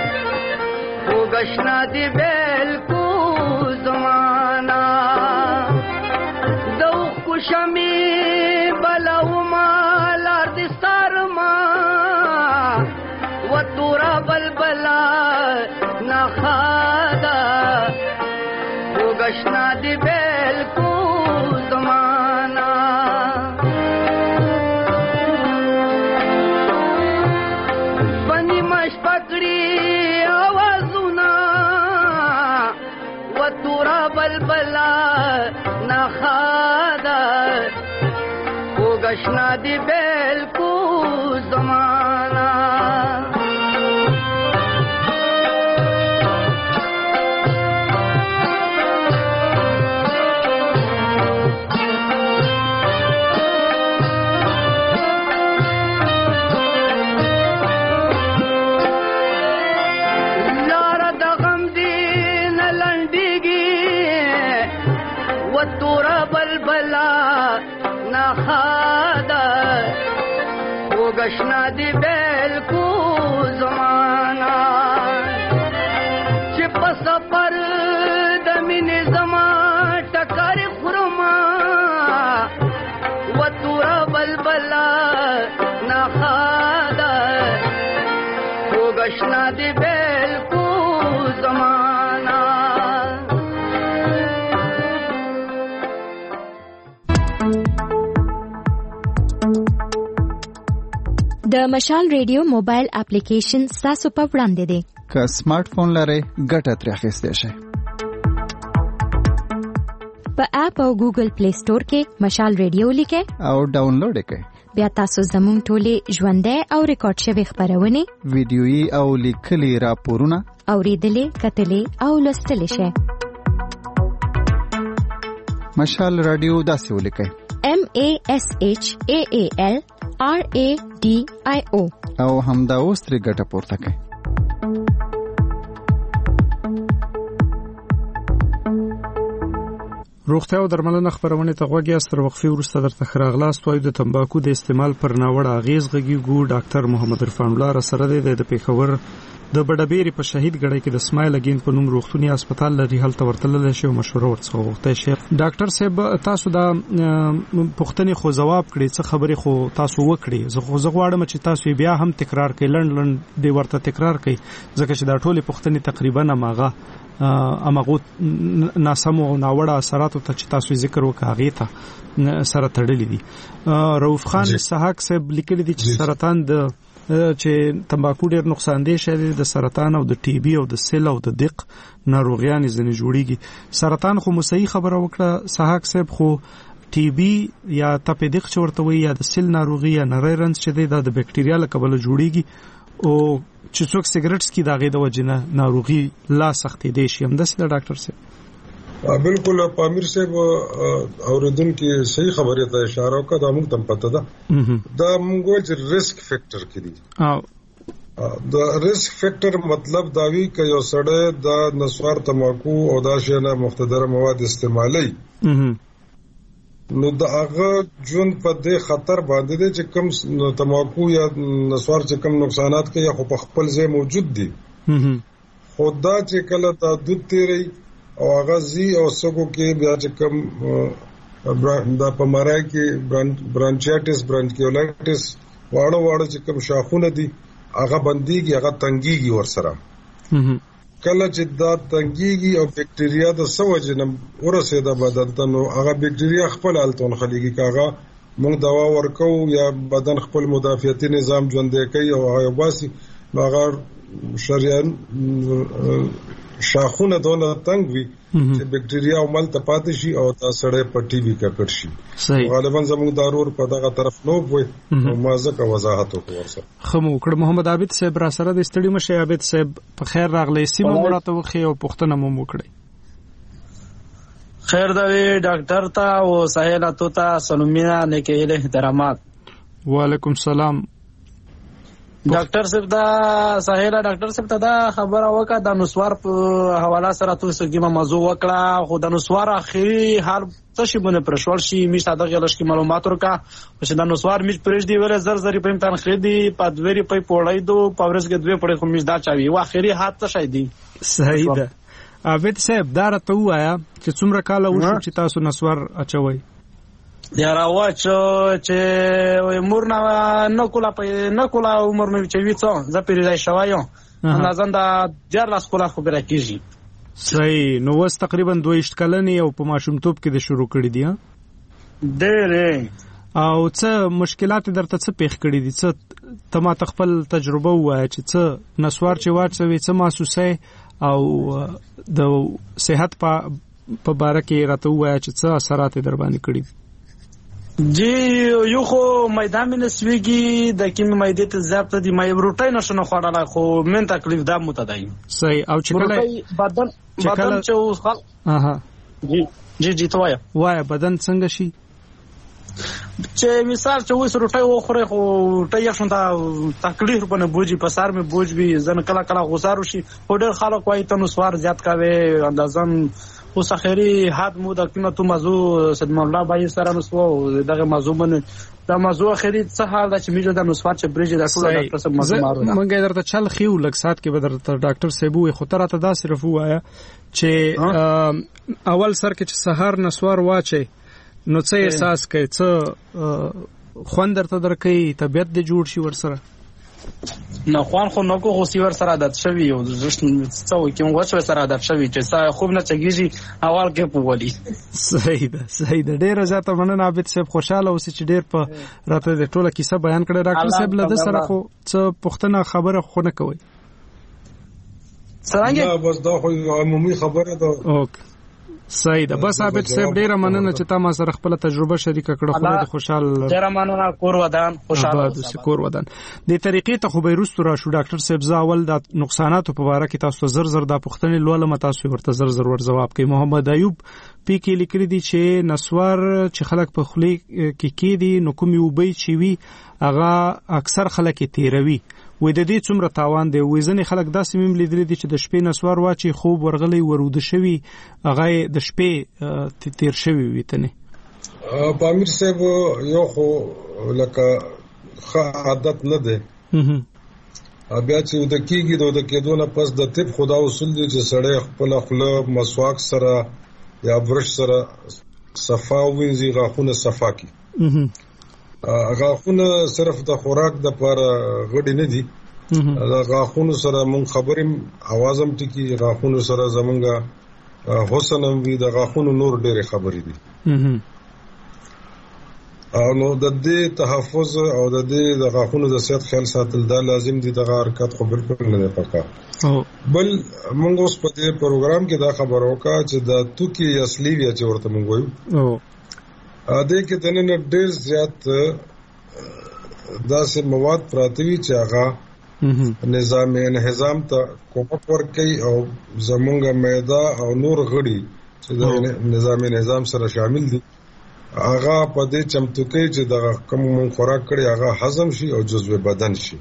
وګشنا دی بالکل زمانہ دو خوشمی بلاو مالار دی سارما و تورا بلبلا نخادا وګشنا دی بالکل زمانہ تورا بلبلا نخادا او گشنا دی بالکو زمانہ گشنا دی بالکو زمانہ چپ سفر دمین زمان ٹکر خرما و تورا بلبلا نخادا و گشنا دی بالکو زمانہ د مشال ریډیو موبایل اپلیکیشن تاسو په وړاندې دی. که سمارټ فون لرئ ګټه ترې اخیستی شئ. په اپ او ګوګل پلی سٹور کې مشال ریډیو لیکئ او ډاونلوډ یې کړئ. بیا تاسو زموږ ټولې ژوندۍ او ریکارډ شوي خپرونې ویډیويي او لیکلي راپورونه اورېدلې کتلې او لوستلی شئ. مشال رادیو داسې ولیکئ: M A S H A A L R A D I O او همدا اوس ترې ګټه پورته کړئ. روغتیا او درملنه خبرونه ته غوږی استر وقفي ورسته درته خراغلاست وای د تمباکو د استعمال پر ناوړه اغیز غږیږو. ډاکټر محمد عرفان الله سره د پیښور د بډبېری په شهید ګړی کې د اسماعیل اگین په نوم روغتونی هسپتال لري هلته ورتلل شي او مشوره ورڅخه غوښته شي. ډاکټر صاحب تاسو دا پوښتنې خو جواب کړی څه خبرې خو تاسو وکړي زه خو زه غواړم چې تاسو بیا هم تکرار کړئ لند لند دی ورته تکرار کړئ ځکه چې دا ټولې پوښتنې تقریبا ماغه امغه ناسمو او ناوړه اثراتو ته چې تاسو ذکر وکړی ته سره تړلې دي. رؤف خان اسحاق صاحب لیکلي دي چې سرطان د چې تمباکو ډېر نقصان دی شه د سرطان او د ټي بي او د سیل او د دق ناروغیان ځنې جوړیږي. سرطان خو مصحی خبره وکړه اسحاق صاحب، خو ټي بي یا تپیدق چورته وي یا د سیل ناروغي یا نری رنځ چې دی د بکټریا له کبله جوړیږي او چې څوک سیګریټ سکي داغه د وجنه ناروغي لا سختې دي شي. هم د سید ډاکټر صاحب بالکل پامیر صاحب اوریدونکو صحیح خبره ته اشاره وکړه. دا موږ تم پته ده دا موږ چې ریسک فیکٹر کړي دا ریسک فیکٹر مطلب دا وی چې یو سړی د نسوار تماکو او دا شنه مختدره مواد استعمالي نو دا هغه جون په دې خطر باندې دي چې کم تماکو یا نسوار چې کم نقصانات کوي خو په خپل ځای موجود دي. خدا چې کله دا دود تیری او هغه زی او سګو کې بیا چې کم دا په مارای کې برانچایټس برانکیولایټس واړو واړو چې کم شاخونه دي هغه بنديږي هغه تنګيږي ورسره. کله چې دا تنګيږي او بکټریا د سوجنم ورسېده بدن ته نو هغه بکټریا خپل التون خليږي کاغه موږ دوا ورکو یا بدن خپل مدافعتي نظام ژوندې کوي او هغه باسي نو هغه شریان شاخونه دونه تنګ وي چې بکټریا او مل ته پاتې شي او دا سړی پټي وی ککړ شي. غالبا زموږ دارور په دغه طرف نو وي او مازه وضاحت وکړم. خمو کړه محمد عابد صاحب را سره د استړي مشه عابد صاحب په خیر راغلی سیمه مراته وخی او پښتنه مو وکړي. خیر دی ډاکټر ته او سهیل اتو ته سلامونه نیکه احترامات. وعلیکم السلام. ډاکټر صاحب دا سهیلا ډاکټر صاحب ته دا خبره وکړه د نسوار په حواله سره تاسو کې موضوع وکړه خو د نسوار اخیری حال څه شي بونه پرشول شي می ساده غلش کې معلومات ورکا چې د نسوار میچ پرېږ دی ور زر زری په امتحان خېدي په دوی په پوړای دو پاورس کې دوی پړې خو میچ دا چاوي وا اخیری حال څه شي دی. صحیح ده. عابد صاحب دا راته وایا چې څومره کال وشو چې تاسو نسوار اچوي؟ یاره واچو چې مور نه نکولا په نکولا عمر مې چې ویڅو زه پیری شوایو اندازان دا جر لاس کولا خو برا کیږي. صحیح. نو وس تقریبا دوه کلنی او په ماشومتوب کې د شروع کړی دی ډېر او څه مشکلات درته څه پیښ کړی دي څه تما تخپل تجربه وای چې څه نسوار چې واچوي څه محسوسه او د صحت په په باره کې راته ووایه چې څه اثرات یې در باندې کړي؟ جی یو خو میده مې نسویږي د کومې میدې ته ضبط دي مې روټۍ نشو نه خوړلی خو من تکلیف دا متدایم صحیح. او چې کله بدن بدن چې اوس خل اها جی جی جی ته وایه وایه بدن څنګه شي چې مثال چې اوس روټۍ وخورې خو روټۍ یې شونته تکلیف باندې بوجي په سر مې بوج وي ځنه کله کله غوسار وشي خو ډېر خلک وایي ته نسوار زیات کوې اندازن اوس اخري حد مو د کومه تو موضوع صدم الله بای سره نسو دغه موضوع باندې دا موضوع اخري څه حال ده چې میجو د نسوار چې بریج د ټول ډاکټر صاحب موضوع مارو مونږ درته چل خيو لږ سات کې به درته ډاکټر صاحب وي خو تر ته دا صرف وایا چې اول سر کې چې سحر نسوار واچي نو څه احساس کوي څه خوان درته درکې طبيعت دې جوړ شي ورسره نه خوان خو نو کو غوسی ور سره عادت شوی او زشت څو کوم غوښه سره عادت شوی چې سا خوب نه چګیږي اول کې په ولي صحیح ده صحیح ده ډیره زیاته مننه عابد صاحب خوشاله اوسې چې ډیر په راته د ټوله کیسه بیان کړی ډاکټر صاحب له سره خو څه پښتنه خبره خو نه کوي څنګه نه بس دا خو عمومي خبره ده اوکې صحیح ده بس عابد صاحب ډیره مننه چې تا ما سره خپل تجربه شریکه کړه خو د خوشاله ډیره مننه کور ودان خوشاله اوسه کور ودان د طریقې ته خو بیرست را شو ډاکټر صاحب زاول د نقصانات په اړه کې تاسو زر زر د پښتنې لولم تاسو ورته زر زر ور جواب کوي. محمد ایوب پی کې لیکلي دي چې نسوار چې خلک په خلی کې کې دي نو کومي وبي چې وی هغه اکثر خلک تیروي وې د دې څومره تاوان دی وې ځنې خلک داسې مم لیدل دي چې د شپې نسوار واچي خوب ورغلي ورود شوی هغه د شپې تیر شوی وي تنه پامیر صاحب یو خو لکه ښه عادت نه دی بیا چې د کېږي د کېدو نه پس د طب خدا اصول دي چې سړی خپل خپل مسواک سره یا برش سره صفا وینځي غاښونه صفا کی غاښونه صرف د خوراک د پر غړي نه دي دا غاښونه سره مون خبرم اوازم ټکی غاښونه سره زمونږه حسن هم وي د غاښونو نور ډېر خبرې دي او نو د دې تحفظ او د دې د غاښونو د صحت خیال ساتل دا لازم دي د حرکت خو بالکل نه پکا بل مونږ اوس په دې پروګرام کې دا خبر وکړه چې د توکي اصلي وی چې ورته مونږ وایو ا دې کې دنه ډېر زیات داسې مواد پراته وي چې هغه نظام انهضام ته کومک ورکوي او زمونږه معده او نور غړي چې د نظام انهضام سره شامل دي هغه په دې چمتو کې چې د کوم خوراک کړي هغه هضم شي او جزو بدن شي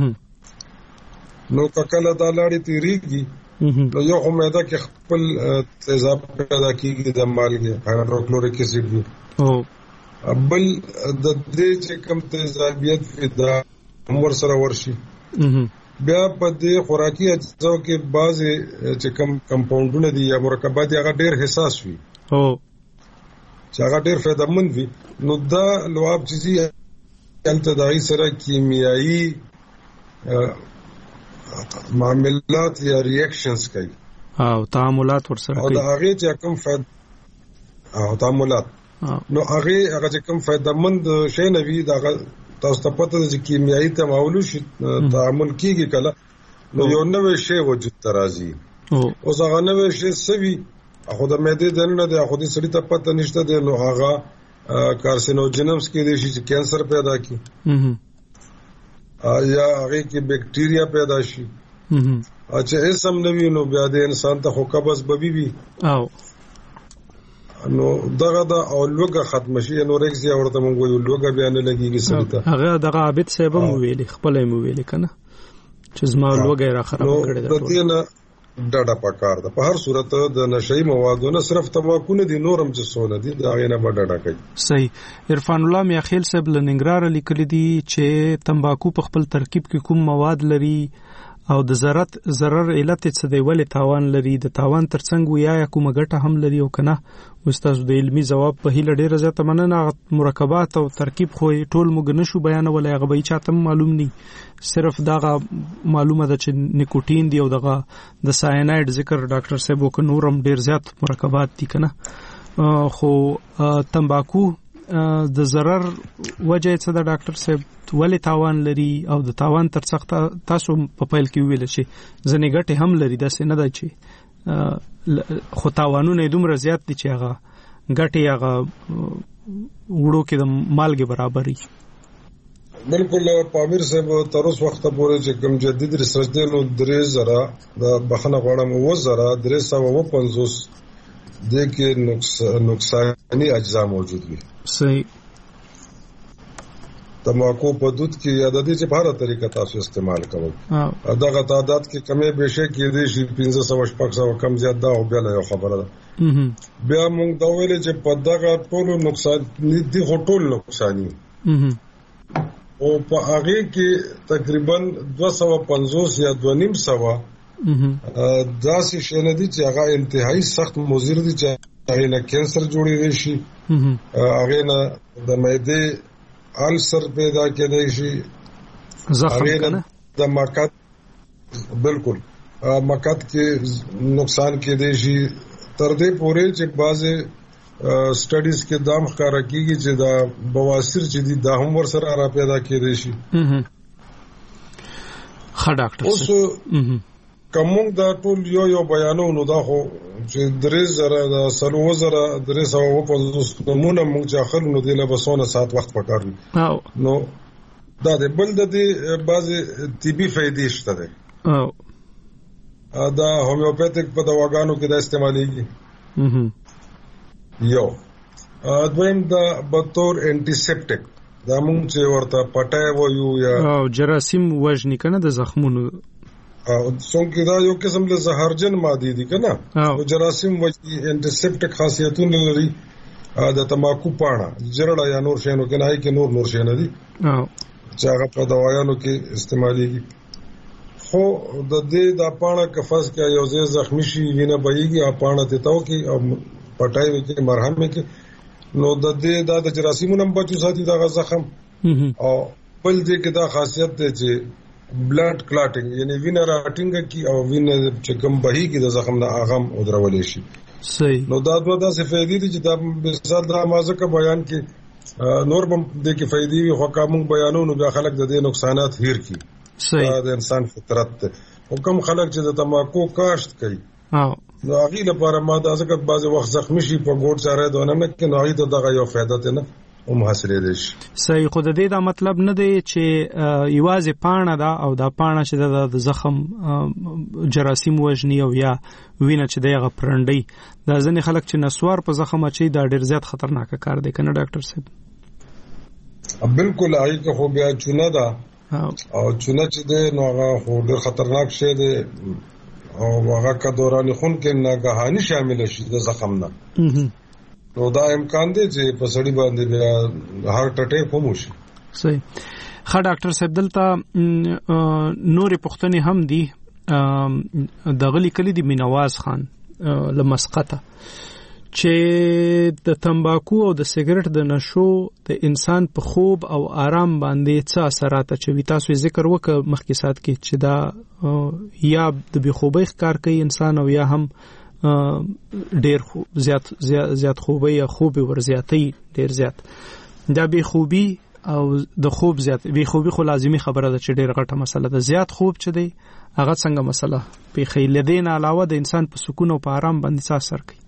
نو کله دا لاړې تیریږي نو یو خو معده کې خپل تیزاب پیدا کیږي د مالګې هایدروکلوریک اسید وي او بل د دې چې کوم تیزابیت پیدا عمر سره ورشي بیا په دې خوراکي اجزاو کې بعضي چې کوم کمپاونډونه دي یا مرکبات هغه ډېر حساس وي او چې هغه ډېر فایدهمند وي نو دا لواب چیزي انتداعي سره کیمیایي معاملات یا ریاکشنز کوي او تعاملات ورسره کوي او دا هغه چې کوم فائد او تعاملات نو هغه هغه چې کوم فائدمند شي نه وي دا تاسو ته پته ده چې کیمیایي تماول شي تعامل کیږي کله نو یو نوې شی وجود ترازی او څنګه نوې شی سوي خو د معدې دنه ده خو دې سړی ته پته نشته ده نو هغه کارسینوجنمز کې دي چې کینسر پیدا کی یا هغه کې بیکټیریا پیدا شي اچھا اسم نوی نو بیا د انسان ته خو قبض ببي وي او نو دغه د اولوګه ختم شي انورکسیا ورته مونږ ویو لوګه بیان لګیږي سړی ته هغه دغه عابد صاحب مو ویلي خپل مو ویلي کنه چې زما لوګه را خراب کړی دا د دې نه ډاډه پکار ده په هر صورت د نشئی موادو نه صرف تماکو نه دي نورم چې سونه دي دا غینه به ډاډه کوي صحیح. عرفان الله میاخیل صاحب لنګرار لیکلی دي چې تمباکو په خپل ترکیب کې کوم مواد لري او د ضرر ضرر علت څه دی ولې تاوان لري د تاوان ترڅنګ ویا یا کومه ګټه هم لري او کنه استاد د علمي جواب په هیله ډیره زیاته مننه مرکبات او ترکیب خو ټول موږ نشو بیانولای هغه به چاته معلوم ني صرف دغه معلومه ده چې نیکوټین دی او دغه د سایناید ذکر ډاکټر صاحب وک نورم ډیر زیات مرکبات دي کنه خو تمباکو د ضرر وجه څه د ډاکټر صاحب ولې تاوان لري او د تاوان ترڅخه تاسو په پیل کې ویل شي ځنې ګټه هم لري دا څه نه ده چې خو تاوانونه دومره زیات دي چې هغه ګټي هغه وړو کې د مالګې برابري. بالکل پامیر صاحب تر اوس وخت پورې چې کوم جدید ریسرچ دی نو درې زره د بخنه غواړم و زره درې سوه و پنځوس د کې نقصانی اجزا موجود وي. صحیح. تماکو په دود کې یا د دې چې په هر طریقه تاسو استعمال کوئ دغه تعداد کې کمې بیشې کې دي چې پنځه سوه شپږ سوه کم زیات دا او بیا یو خبره ده. بیا موږ دا ویل چې په دغه ټولو نقصان دي خو ټول نقصانی او په هغه کې تقریبا دوه سوه پنځوس یا دوه نیم سوه داسې شی نه دي چې هغه انتهایی سخت مضر دي چې هغه نه کینسر جوړېږي شي هغه نه د معدې السر پیدا کېدای شي زخم کنه د مقعد بالکل مقعد کې نقصان کېدای شي تر دې پورې چې بعضې سټډیز کې دام ښکاره کیږي چې دا بواسیر چې دي دا هم ورسره را پیدا کېدای شي. ښه ډاکټر اوس کوم دا ټول یو یو بیانونو دا خو چې درې زره د څلور زره درې سوه و پنځوس نمونه موږ چې اخلو نو دې له بسونه ساعت وخت پکار وي نو دا د بل د دې بعضې طبي فایدې شته دی دا هومیوپیتک په دواګانو کې دا استعمالیږي یو دویم دا بطور انټیسپټک دا موږ چې ورته پټای وایو یا جراثیم وژني کنه د زخمونو څنګه دا یو قسم له زهرجن ماده دي کنه او جراثیم وجدي انټیسپټک خاصیتونه لري د تماکو پاڼه جرړه یا نور شینو کې نه کې نور نور شینه دي چې هغه په دوايانو کې استعماليږي خو د دې د پاڼه کفاس کې یو ځای زخمی شي وینه بهيږي ا پاڼه ته تاو کې او پټای کې مرهم کې نو د دې د جراثیمونو بچو ساتي دا زخم او بل دې کې دا خاصیت ده چې بلډ کلاټینګ یعنی وینه راټینګ کی او وینه چې کوم بهيږي د زخم د اغم او درولې شي. صحیح. نو دا دوه داسې فائدې دي چې دا مثال د مازه بیان کې نور هم د کې فائدې وي خو کوم بیانونو بیا خلک د دې نقصانات هیر کی. صحیح. دا د انسان فطرت ته او کوم خلک چې د تماکو کاشت کوي ها نو هغه لپاره ماده ځکه بعض وخت زخمی شي په ګوډ چاره دونه نه کې نو هغه ته دغه یو فائدہ ته نه هم حاصلې دي. صحیح. خو د دې دا مطلب نه دی چې یوازې پاڼه دا او دا پاڼه چې د زخم جراثیم وژني او یا وینه چې دغه پرنډي دا ځنې خلک چې نسوار په زخم اچي دا ډیر زیات خطرناک کار دی کنه ډاکټر صاحب. بالکل هغه خو بیا چونه ده او چونه چې ده نو هغه خو ډیر خطرناک شی دی او هغه کا دوران خون کې ناګهاني شامل شي د زخم نه نو دا امکان دی چې په سړی باندې بیا هارت اٹیک هم وشي. صحیح. ښه ډاکټر صاحب دلته نورې پوښتنې هم دي د غلی کلی دی مینواز خان لمسقطه چې د تمباکو او د سیګریټ د نشو د انسان په خوب او آرام باندې څه اثرات اچوي. تاسو ذکر وکړ مخکې سات کې چې دا یا د بې خوبۍ ښکار کوي انسان او یا هم ډیر زیات زیات خوبي یا خوب ورزياتي ډیر زیات دا به خوبي او د خوب زیات به خوبي خو لازمی خبره ده چې ډیر غټه مسله ده. زیات خوب چې دی هغه څنګه مسله په خیل دین علاوه د انسان په سکون او په آرام باندې څه اثر کوي.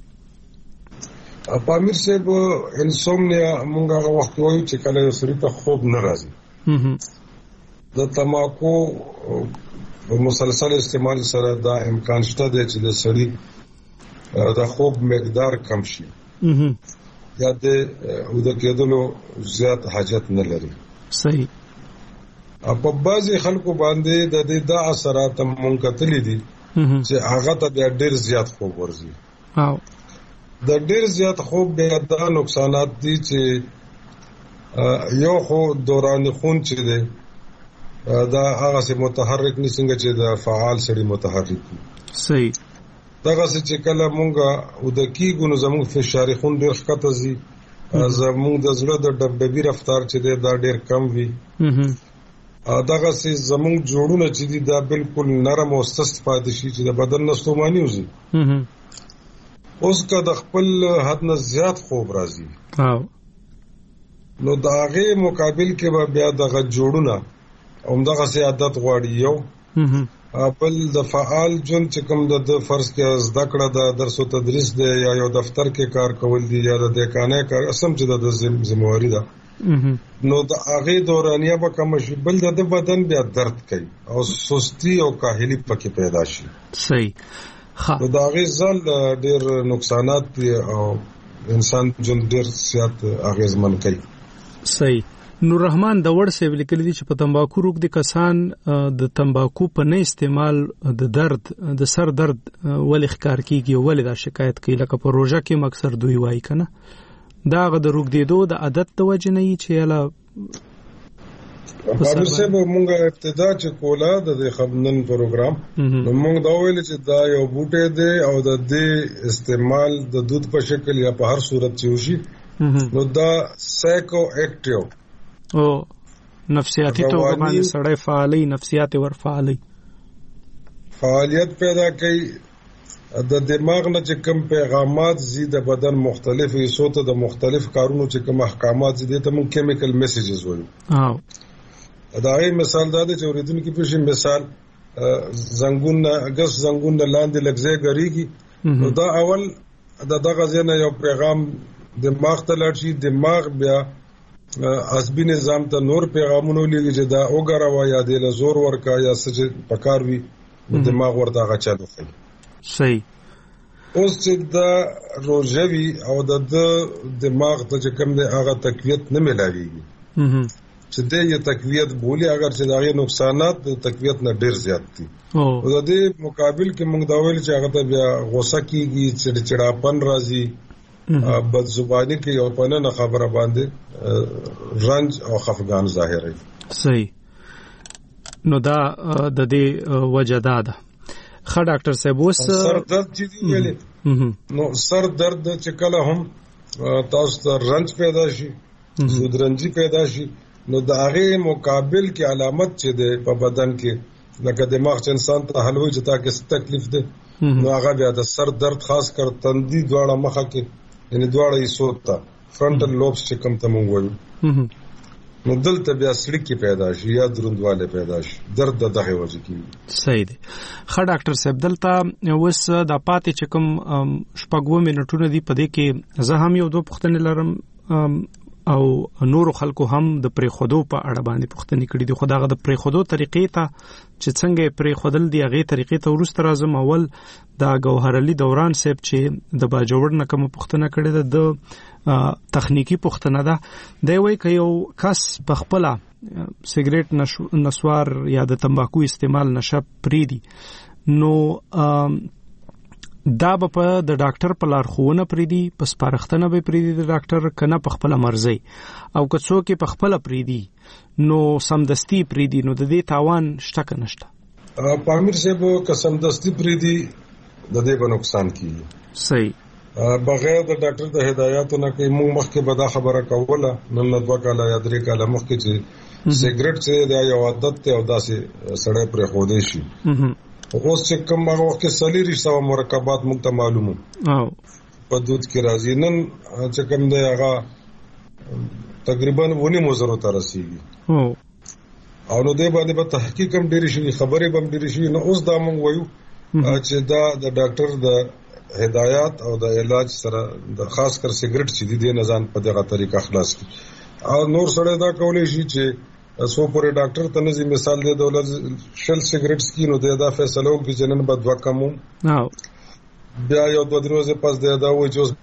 پامیر صاحب انسومنیا مونږ هغه وخت وایو چې کله یو سړی ته خوب نه راځي د تماکو مسلسل استعمال سره دا امکان شته دی چې د سړي د خوب مقدار کم شي یا د او د کېدلو زیات حاجت نه لري. صحیح. په بعضي خلکو باندې د دې د اثرات منقطلي دي چې هغه ته ډېر زیات خوب ورځي او د ډېر زیات خوب به د نقصانات دي چې یو خو دوران خون چې دی دا هغه سه متحرک نشنګ چې دا فعال سړی متحرک. صحیح. دغه چې کله مونږه او د کیګو نو زموږ فشار خون ډېر ښکته زی زموږ د زړه د ډبډبي رفتار چې دا ډېر کم وي دغه چې زموږ جوړونه چې دي دا بالکل نرم او سست پاتې شي چې د بدن نستومانی وزي اوس که د خپل حد نه زیات خوب راځي نو دا هغه مقابل کې به بیا دغه جوړونه همدغه سي عادت غواړي یو بل د فعال ژوند چې کوم د فرض کې زده کړه د درس او تدریس دی یا یو دفتر کې کار کول دي یا د دکانه کار اسم چې د ذمہواری ده نو د هغه دورانیه به کوم شي بل د بدن بیا درد کوي او سستی او کاهلی پکې پیدا شي. صحیح ها نو دا هغه ځل ډېر نقصانات دي او انسان ژوند ډېر زیات اغیزمن کوي. صحیح. نور رحمان د وړ سیب لیکل دي چې په تمباکو روغ دي کسان د تمباکو په نه استعمال د درد د سر درد ولې ښکار کیږي ولې دا شکایت کوي لکه په روژه کې مکسر دوی وایي کنه دا غ د روغ دیدو د عادت د وجه نه چې یلا په سر به مونږه ابتدا چې کولا د خبرنن پروګرام نو مونږ دا ویل چې دا یو بوټی دی او د دې استعمال د دود په شکل یا په هر صورت چې وشي نو دا سایکو اکټیو او نفسیاتی توګه باندې سړی فعالي نفسیات ور فعالي فعالیت پیدا کوي د دماغ نه چې کوم پیغامات زی د بدن مختلف حصو ته د مختلف کارونو چې کوم احکامات زی ته موږ کیمیکل میسیجز وایو. او دا یې مثال دا دی چې اوریدونکو په شی مثال زنګون اگست زنګون لاندې لګځي غریږي نو دا اول د دغه ځنه یو پیغام دماغ ته لړشي دماغ بیا عصبي نظام ته نور پیغامونه لګي چې دا وګراوه یا د زور ورکا یا سچ پکار وي دماغ ورته غچالو کوي. صحیح. اوس چې دا روزوي او د دماغ ته چې کوم دی هغه تقویت نه ملاويږي چې د یو تقویت بولی اگر چې دا غي نقصانات د تقویت نه ډیر زیات دي او د دې مقابل کې موږ دا ویل چې هغه ته بیا غوسه کیږي چې چړاپن راځي بد زبانی کې یو پنه نه خبره باندې رنج او خفګان ظاهري. صحیح. نو دا د دې وجه ده خا ډاکټر صاحب اوس سر درد چې ویلې نو سر درد چې کله هم تاسو ته رنج پیدا شي زودرنجي پیدا شي نو د هغه مقابل کې علامت چې ده په بدن کې لکه دماغ چې انسان ته حلوي چې تا کې تکلیف ده نو هغه بیا د سر درد خاص کر تندي دواړه مخه کې یعنی دواړه یې سوتا فرنټل لوبس چې کوم ته مونږ وایو نو دلته بیا سړکی پیدا شي یا دروندواله پیدا شي درد د دغه وجه کې. صحیح دی. خا ډاکټر صاحب دلته اوس د پاتې چې کوم شپږو منټونو دی په دې کې زه هم یو دوه پوښتنې لرم او نور خلکو هم د پرې خودو په اړه باندې پوښتنې کړې دي خو داغه د پرې خودو طریقې ته چې څنګه پرې خودل دی هغه طریقې ته ورسته راځم. اول دا گوهرعلی دوران صاحب چې د باجوړ نه کوم پوښتنه کړې ده د تخنیکی پوښتنه ده دی وایي که یو کس په خپل سیګریټ نسوار یا د تمباکو استعمال نشه پریدي نو دا به په د ډاکټر په لارښوونه پریدي په سپارښتنه به پریدي د ډاکټر کنه په خپل مرزي او که څوک په خپل پریدي نو سمدستي پریدي نو د دې تاوان شته که نشته؟ پامیر صاحب که سمدستي پریدي د دې به نقصان کیږي. صحیح. بغیر د ډاکټر د هدایاتو نه کوي موږ مخکې به دا خبره کوله نن نه دوه کاله یا درې کاله مخکې چې سیګریټ چې دا یو عادت دی او داسې سړی پرې ښودی شي اوس چې کوم هغه وخت کې څلور سوه مرکبات موږ ته معلومو په دود کې راځي نن چې کوم دی هغه تقریبا ونیمو زرو ته رسیږي او نو دې باندې به تحقیق هم ډېرې شوي خبرې به هم ډېرې شوي نو اوس دا موږ وایو چې دا د ډاکټر د هدایات او د علاج سره د خاص کر سیګریټ چې دی د نزان په دغه طریقه خلاص کی او نور سره دا کولای شي چې سو پورې ډاکټر ته نزي مثال دی دولت شل سیګریټس کی نو دا فیصله وکړي چې نن به دوه کمو بیا یو دوه ورځې پس دی دا وایي چې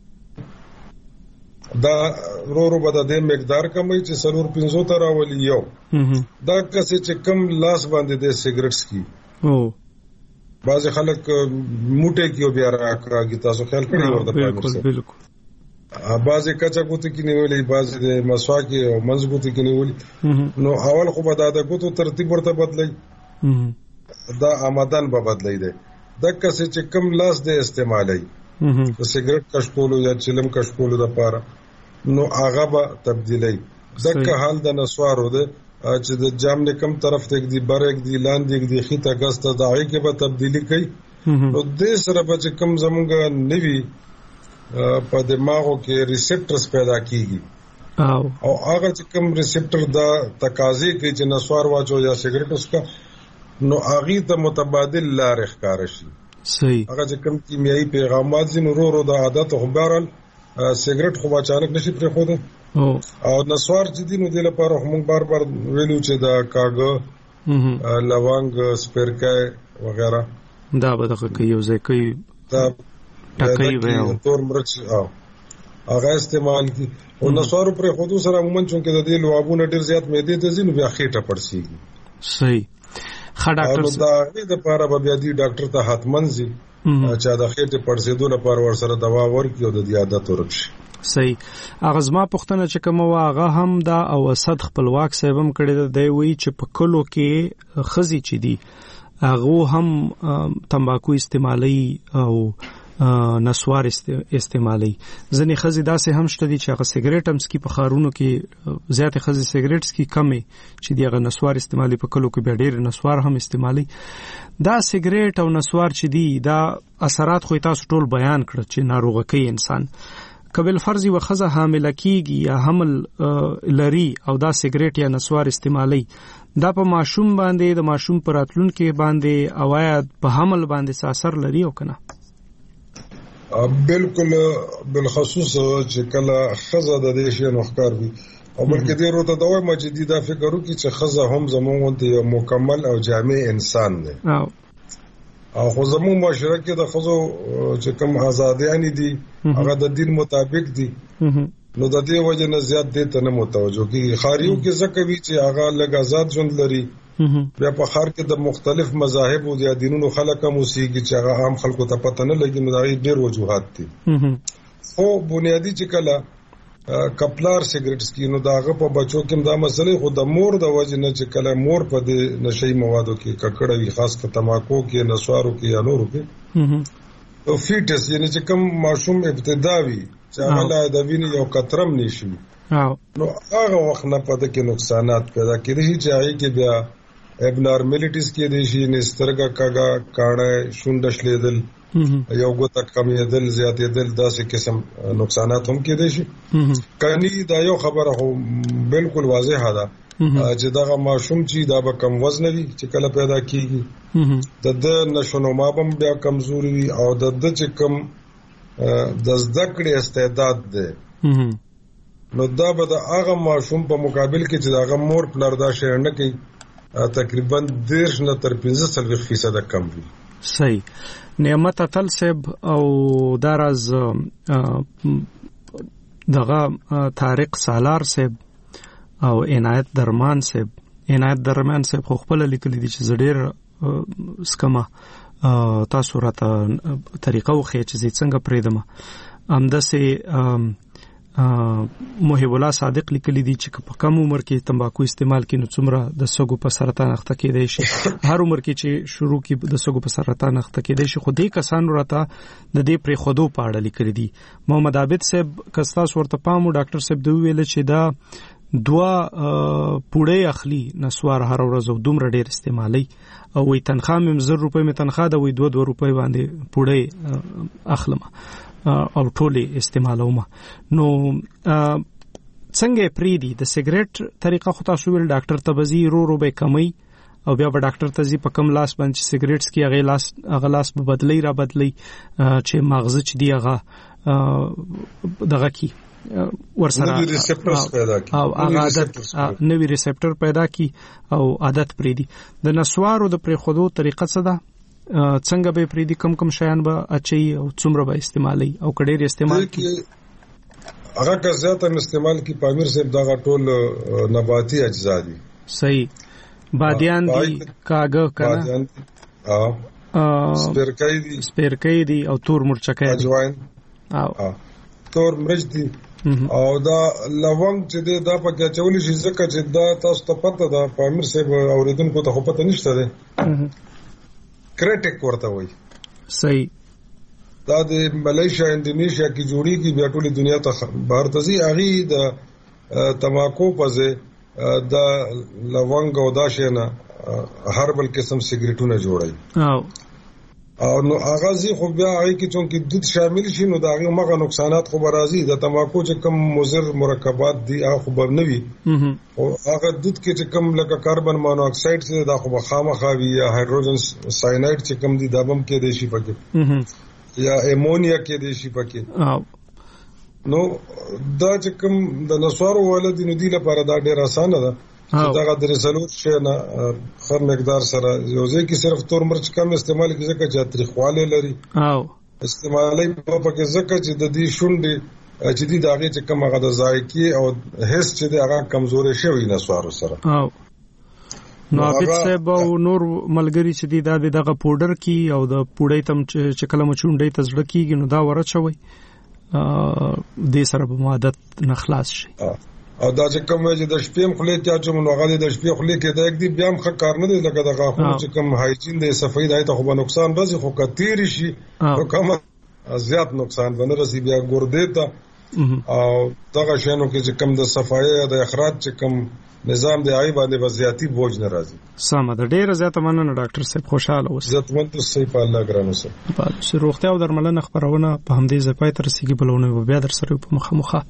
دا رو رو به د مقدار کموي چې سلور پنځو ته راولي یو دا کسې چې کم لاس باندې د سیګریټس کی او بعض خلک موټه کیو بیا راکړه تاسو خیال کړی ورته بالکل بالکل بعض کچا ګوت کې نیولې بعض د مسواک او مضبوط کې نیولې نو اول خو به دا د ګوتو ترتیب ورته بدلای دا آمدن به بدلای دی د کسې چې کم لاس د استعمالي سیګریټ کشکولو یا چلم کشکولو د پاره نو هغه به تبدیلی دغه حال د نسوارو ده چې د جام نه کم طرف ته دی برګ دی لاندې دی خيته غست داعي کې به تبدیلی کوي نو د سره به کم زمونږ نوي په دماغو کې ریسپټرز پیدا کیږي او هغه چې کم ریسپټر دا تقاضي کوي چې نسوار واچو یا سیګریټ اسکا نو هغه ته متبادل لار ښکار شي. صحیح. هغه چې کوم کیمیاوي پیغامات زین ورو ورو د عادت خو بهرال سیګریټ خو اچانک نشي پرې خو ده او نسوار چې دین د لپاره موږ بار بار ویلو چې دا کاغه لونګ سپیرکای وغیرہ دا به دغه کوي یو ځای کوي دا ټکای ویو تور مرچ او هغه استعمال کی او نسوار پر خودو سره عموما چونکه د دې لوابونه ډیر زیات مېده ته زین بیا خېټه پړسیږي. صحیح. خا ډاکټر دا د لپاره به بیا دی ډاکټر ته حتمن زی چې دا خېټه پړسېدو لپاره ور سره دوا ورکړي او د عادت ورکشي. صحیح. هغه زما پښتنه چې کوم واغه هم دا او صد خپلواک سیبم کړی دی وی چې په کلو کې خزي چي دي هغه هم تمباکو استعمالي او نسوار استعمالي. ځنې خزي داسې هم شته دي چې هغه سیګریټ هم سکي په خارونو کې زیات خزي سیګریټ سکي کمې چې دی هغه نسوار استعمالي په کلو کې به ډېر نسوار هم استعمالي. دا سیګریټ او نسوار چې دی دا اثرات خو تاسو ټول بیان کړ چې ناروغه کوي انسان. قبل فرضی و خزه حامله کیږي یا حمل لري او دا سیګریټ یا نسوار استعمالي دا په ماشوم باندې د ماشوم پر راتلونکو باندې اواید په حمل باندې اثر لري او کنه؟ بالکل بالخصوص چې کله خزه د دې شی نوښکار وي او بلکې دې وروته دا وایم چې دې دا فکر وکړي چې خزه هم زموږ ته یو مکمل او جامع انسان دی او خو زموږ معاشره کې د خزو چې کوم آزادیانی دي هغه د دین مطابق دي نو د دې وجه نه زیات دي ته نه متوجه کیږي. خاریو کې ځکه وی چې هغه لږ آزاد ژوند لري بیا په خار کې د مختلف مذاهب او د دینونو خلک هم اوسېږي چې هغه عام خلکو ته پته نه لګي نو دا ډېر وجوهات دي. خو بنیادی چې کله کپلار سیګریټ سکي نو داغه په بچو کې دا مسلې خو د مور د وجه نه چې کله مور په دې نشي موادو کې ککړه وي خاص کر تماکو کې نسوارو کې یا نورو کې او فیټس یعنی چې کوم ماشوم ابتداوي چې هغه د وینې یو قطرم نشي نو هغه وخت نه پد کې نقصانات پیدا کیږي چې هغه کې بیا ابنارملیټیز کې دي شي نسترګه کاګه کاڼه شونډش لیدل یو ګوته کمیدل زیاتېدل داسې قسم نقصانات هم کېدای شي. کانی دا یو خبره خو بالکل واضحه ده چې دا ماشوم چې دا به کم وزن وي چې کله پیدا کیږي د د نشونما هم بیا کمزوري وي او د د چې کم د زده کړې استعداد ده نو دا به د هغه ماشوم په مقابل کې چې هغه مور پلار دا شی نه کوي تقریبا دیرش نه تر پنځه څلوېښت فیصده کم وي. صحیح. نعمت اتل صاحب او دراز دغه طارق سالار صاحب او عنایت درمان صاحب عنایت درمان صاحب خو خپل لیکل دي چې زړه سکما تاسو راته طریقه خو چې څنګه پریدم همداسې محب الله صادق لیکلی دي چې په کم عمر کې تمباکو استعمال کینو څومره د سګو په سرطان اخته کېدای شي. هر عمر کې چې شروع کی د سګو په سرطان اخته کېدای شي. خو دې کسانو راته د دې پرې خودو پاړه لیکلی دي. محمد عابد صاحب کستاس ورته پامو ډاکټر صاحب دوی ویل چې دا دوا پوړې اخلي نسوار هر ورځ او دومره ډېر استعمالي او وي تنخواه مې زر روپۍ مې تنخواه دا وي دوه دوه روپۍ باندې پوړې اخلم او ټولې استعمالوم. نو څنګه پریدي د سیګریټ طریقه خو تاسو ویل ډاکټر ته بزي رو رو به کمی او بیا به ډاکټر ته زی په کم لاس باندې سیګریټس کې هغه لاس هغه لاس به بدلی را بدلی چې مغز چې دی هغه دغه کی ورسره نوی ریسپټرز پیدا کی او هغه عادت نوی ریسپټر پیدا کی او عادت پریدي. د نسوارو د پری خودو طریقه څه ده څنګه به پریدي کم کم شیان به اچي او څومره به استعمالي او کډیر استعمال کی هغه که زیات استعمال کی پامیر صاحب دا ټول نباتي اجزا دي. صحیح. بادیان دي کاغه کنه ا سپیرکای دي سپیرکای دي او تور مرچکای اجوین او تور مرچ دي او دا لونګ چې دا پکې چولې شي ځکه چې دا تاسو ته پته ده پامیر صاحب اوریدونکو ته خو پته نشته ده کرټیک ورته وایي. صحیح. دا د ملیشیا انډونیشیا کې جوړیږي بیا ټولې دنیا ته بهر ته ځي. هغه د تماکو پځه د لونګ او دا شی نه هر بل قسم سیګریټونه جوړي او نو اغازي خو بیا هغه کې چې دود شامل شي نو دا هغه مغه نقصانات خو برازي د تماکو چې کم مضر مرکبات دي هغه خو به نوي او هغه دود کې چې کم لکه کاربن مونو اکساید چې دا خو خامخا وي یا هایدروجن سایناید چې کم دي دا بم کې دي شي پکې یا امونیا کې دي شي پکې نو دا چې کم د نسوارو ولادي نو دی لپاره دا ډیر اسانه ده دا د رسولوت شي نه خر مقدار سره یو ځکه صرف تور مرچ کم استعمال کیږي چې جاتري خواله لري او استعمالي په پکې ځکه چې د دې شونډې چې دې داغه چې کم هغه د ذایقي او هیڅ چې هغه کمزوري شوی نه سوارو سره او نو عابد صاحب او نور ملګری چې دې د دغه پودر کی او د پوډۍ تم چې کلم چونډې تزړه کیږي نو دا ورچوي ا دې سره به عادت نه خلاص شي او دا چې کوم چې د شپې خلې ته چې موږ غالي د شپې خلې کې دا یک دی بیا هم ښه کار نه دی لکه دا غاښونه چې کوم هایجین دی صفائی دی ته خو به نقصان راځي خو کتیر شي خو کوم زیات نقصان ونه رسي بیا ګردې ته او دغه شنو کې چې کوم د صفائی د اخراج چې کوم نظام دی آی باندې وضعیتي بوج نه راځي سم ده ډیره زیاته مننه ډاکټر صاحب خوشاله اوسئ عزت مند اوسئ په الله ګران اوسئ په روغتیا او درملنه خبرونه په همدې ځای پای تر رسیدي بلونه بیا در سره په مخه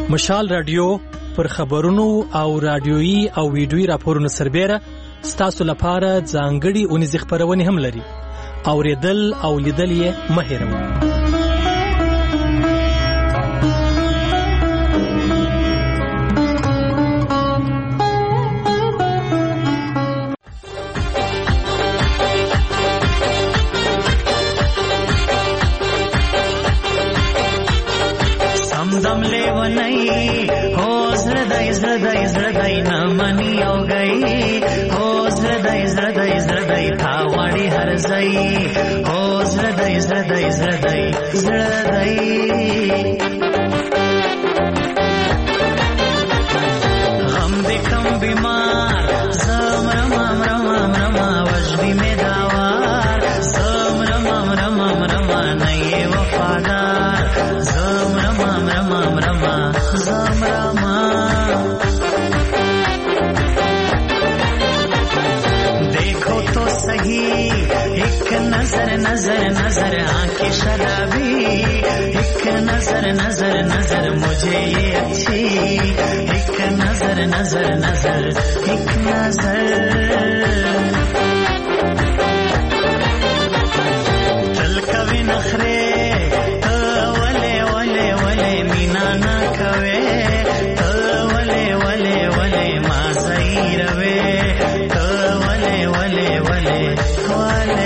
مشال رادیو پر خبرونو او رادیويي او ویډیويي راپورونو سربېره ستاسو لپاره ځانګړي اونیزې خپرونې هم لري. اوریدل او لیدل یې مه هېروئ. दम ले वनई हो हृदय हृदय हृदय न मनी हो गई हो हृदय हृदय हृदय था वाड़ी हर जई हो हृदय हृदय हृदय हृदय गम दे कम बीमार जम रमम रमम रमा वजबी में दावार जम रमम रमम रमा नहीं वफादार जम रमम रमम रमा जम रमा देखो तो सही एक नजर नजर नजर आंखें शराबी एक नजर नजर नजर मुझे ये अच्छी एक नजर नजर नजर एक नजर चल कभी नखरे वले वले वले मीना ना कवे वले वले वले माँ सही रवे वले वले वले वले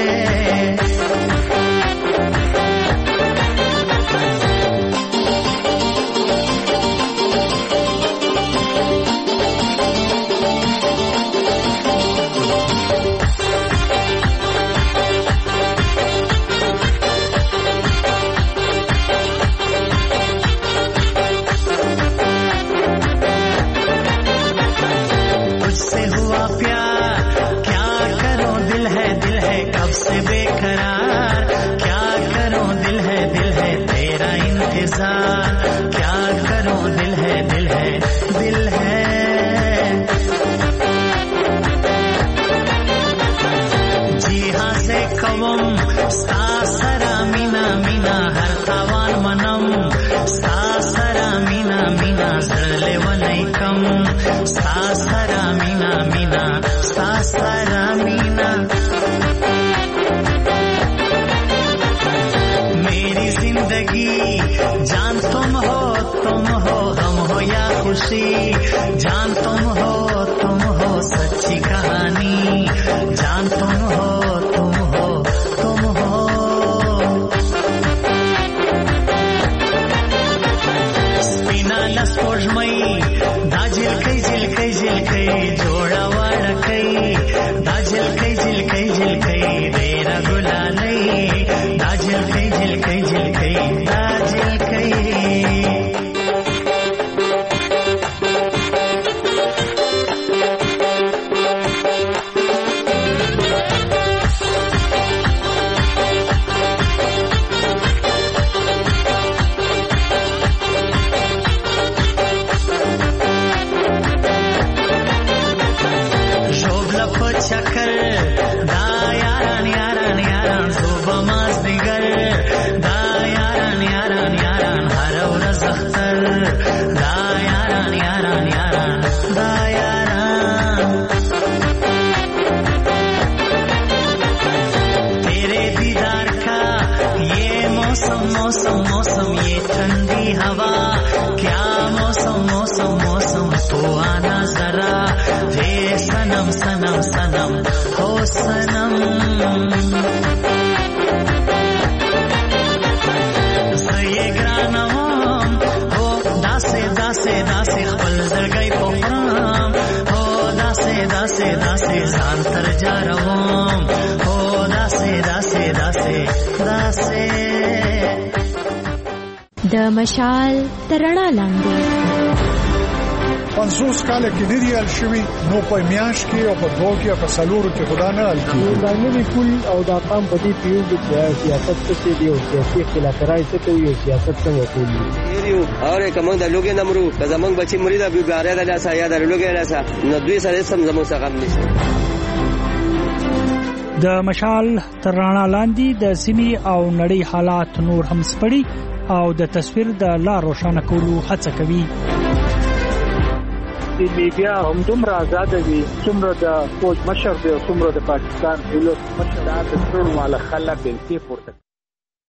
से बेकरार क्या करूं दिल है दिल है तेरा इंतजार क्या करूं दिल है दिल है दिल है जी हाँ से कवम सासरा मीना मीना हर तावान मनम सासरा मीना मीना जरले वनई कम सासरा मीना मीना सासरा मीना जिंदगी जान तुम हो तुम हो गम हो या खुशी जान तुम हो तुम हो सच्ची कहानी जान तुम हो तुम हो तुम हो स्पिनाला स्पोर्जमई दाजिल कई जिल कई जिल कई जोड़ा वाड़ा कई दाजिल कई जिल कई जिल कई देरा गुलालई दाजिल कई जिल कई जिल कई दाजिल कई चक्कर दा यारान यारान यारान सुबह मास दिगर दा यारान यारान यारान हरव रज़ख्तर दा यारान यारान यारान दा यारान तेरे दीदार का ये मौसम मौसम मौसम ये ठंडी हवा क्या मौसम मौसम मौसम तो आना जरा रे सनम सनम सनम हो सनम ये ग्रानम हो दासे दासे दासे खपल जरगई पोखराम हो दासे दासे दासे जानतर जा रवम हो दासे दासे दासे दासे د مشال ترڼا لاندې پنځوس کاله کې دی ریال شوی نو په میاش کې او په دوه کې په سلورو کې خدا نه حل کیږي دا نوی کول او دا قام په دې پیو کې سیاست څه دی او سیاسي اختلافات څه کوي او سیاست څنګه کوي یو اوره کوم د لوګي نمرو که زمونږ بچي مریدا به غاره د لاسه یا د لوګي لاسه نو دوی سره سم زموږ څخه غم نشته. د مشال ترڼا لاندې د سیمې او نړۍ حالات نور هم سپړي او د تصویر د لار روښانه کولو هڅه کوي. د میډیا هم دومره آزاد دي څومره د فوج مشر دی او څومره د پاکستان دولت مشر د ټول مال خلک بلکې پورته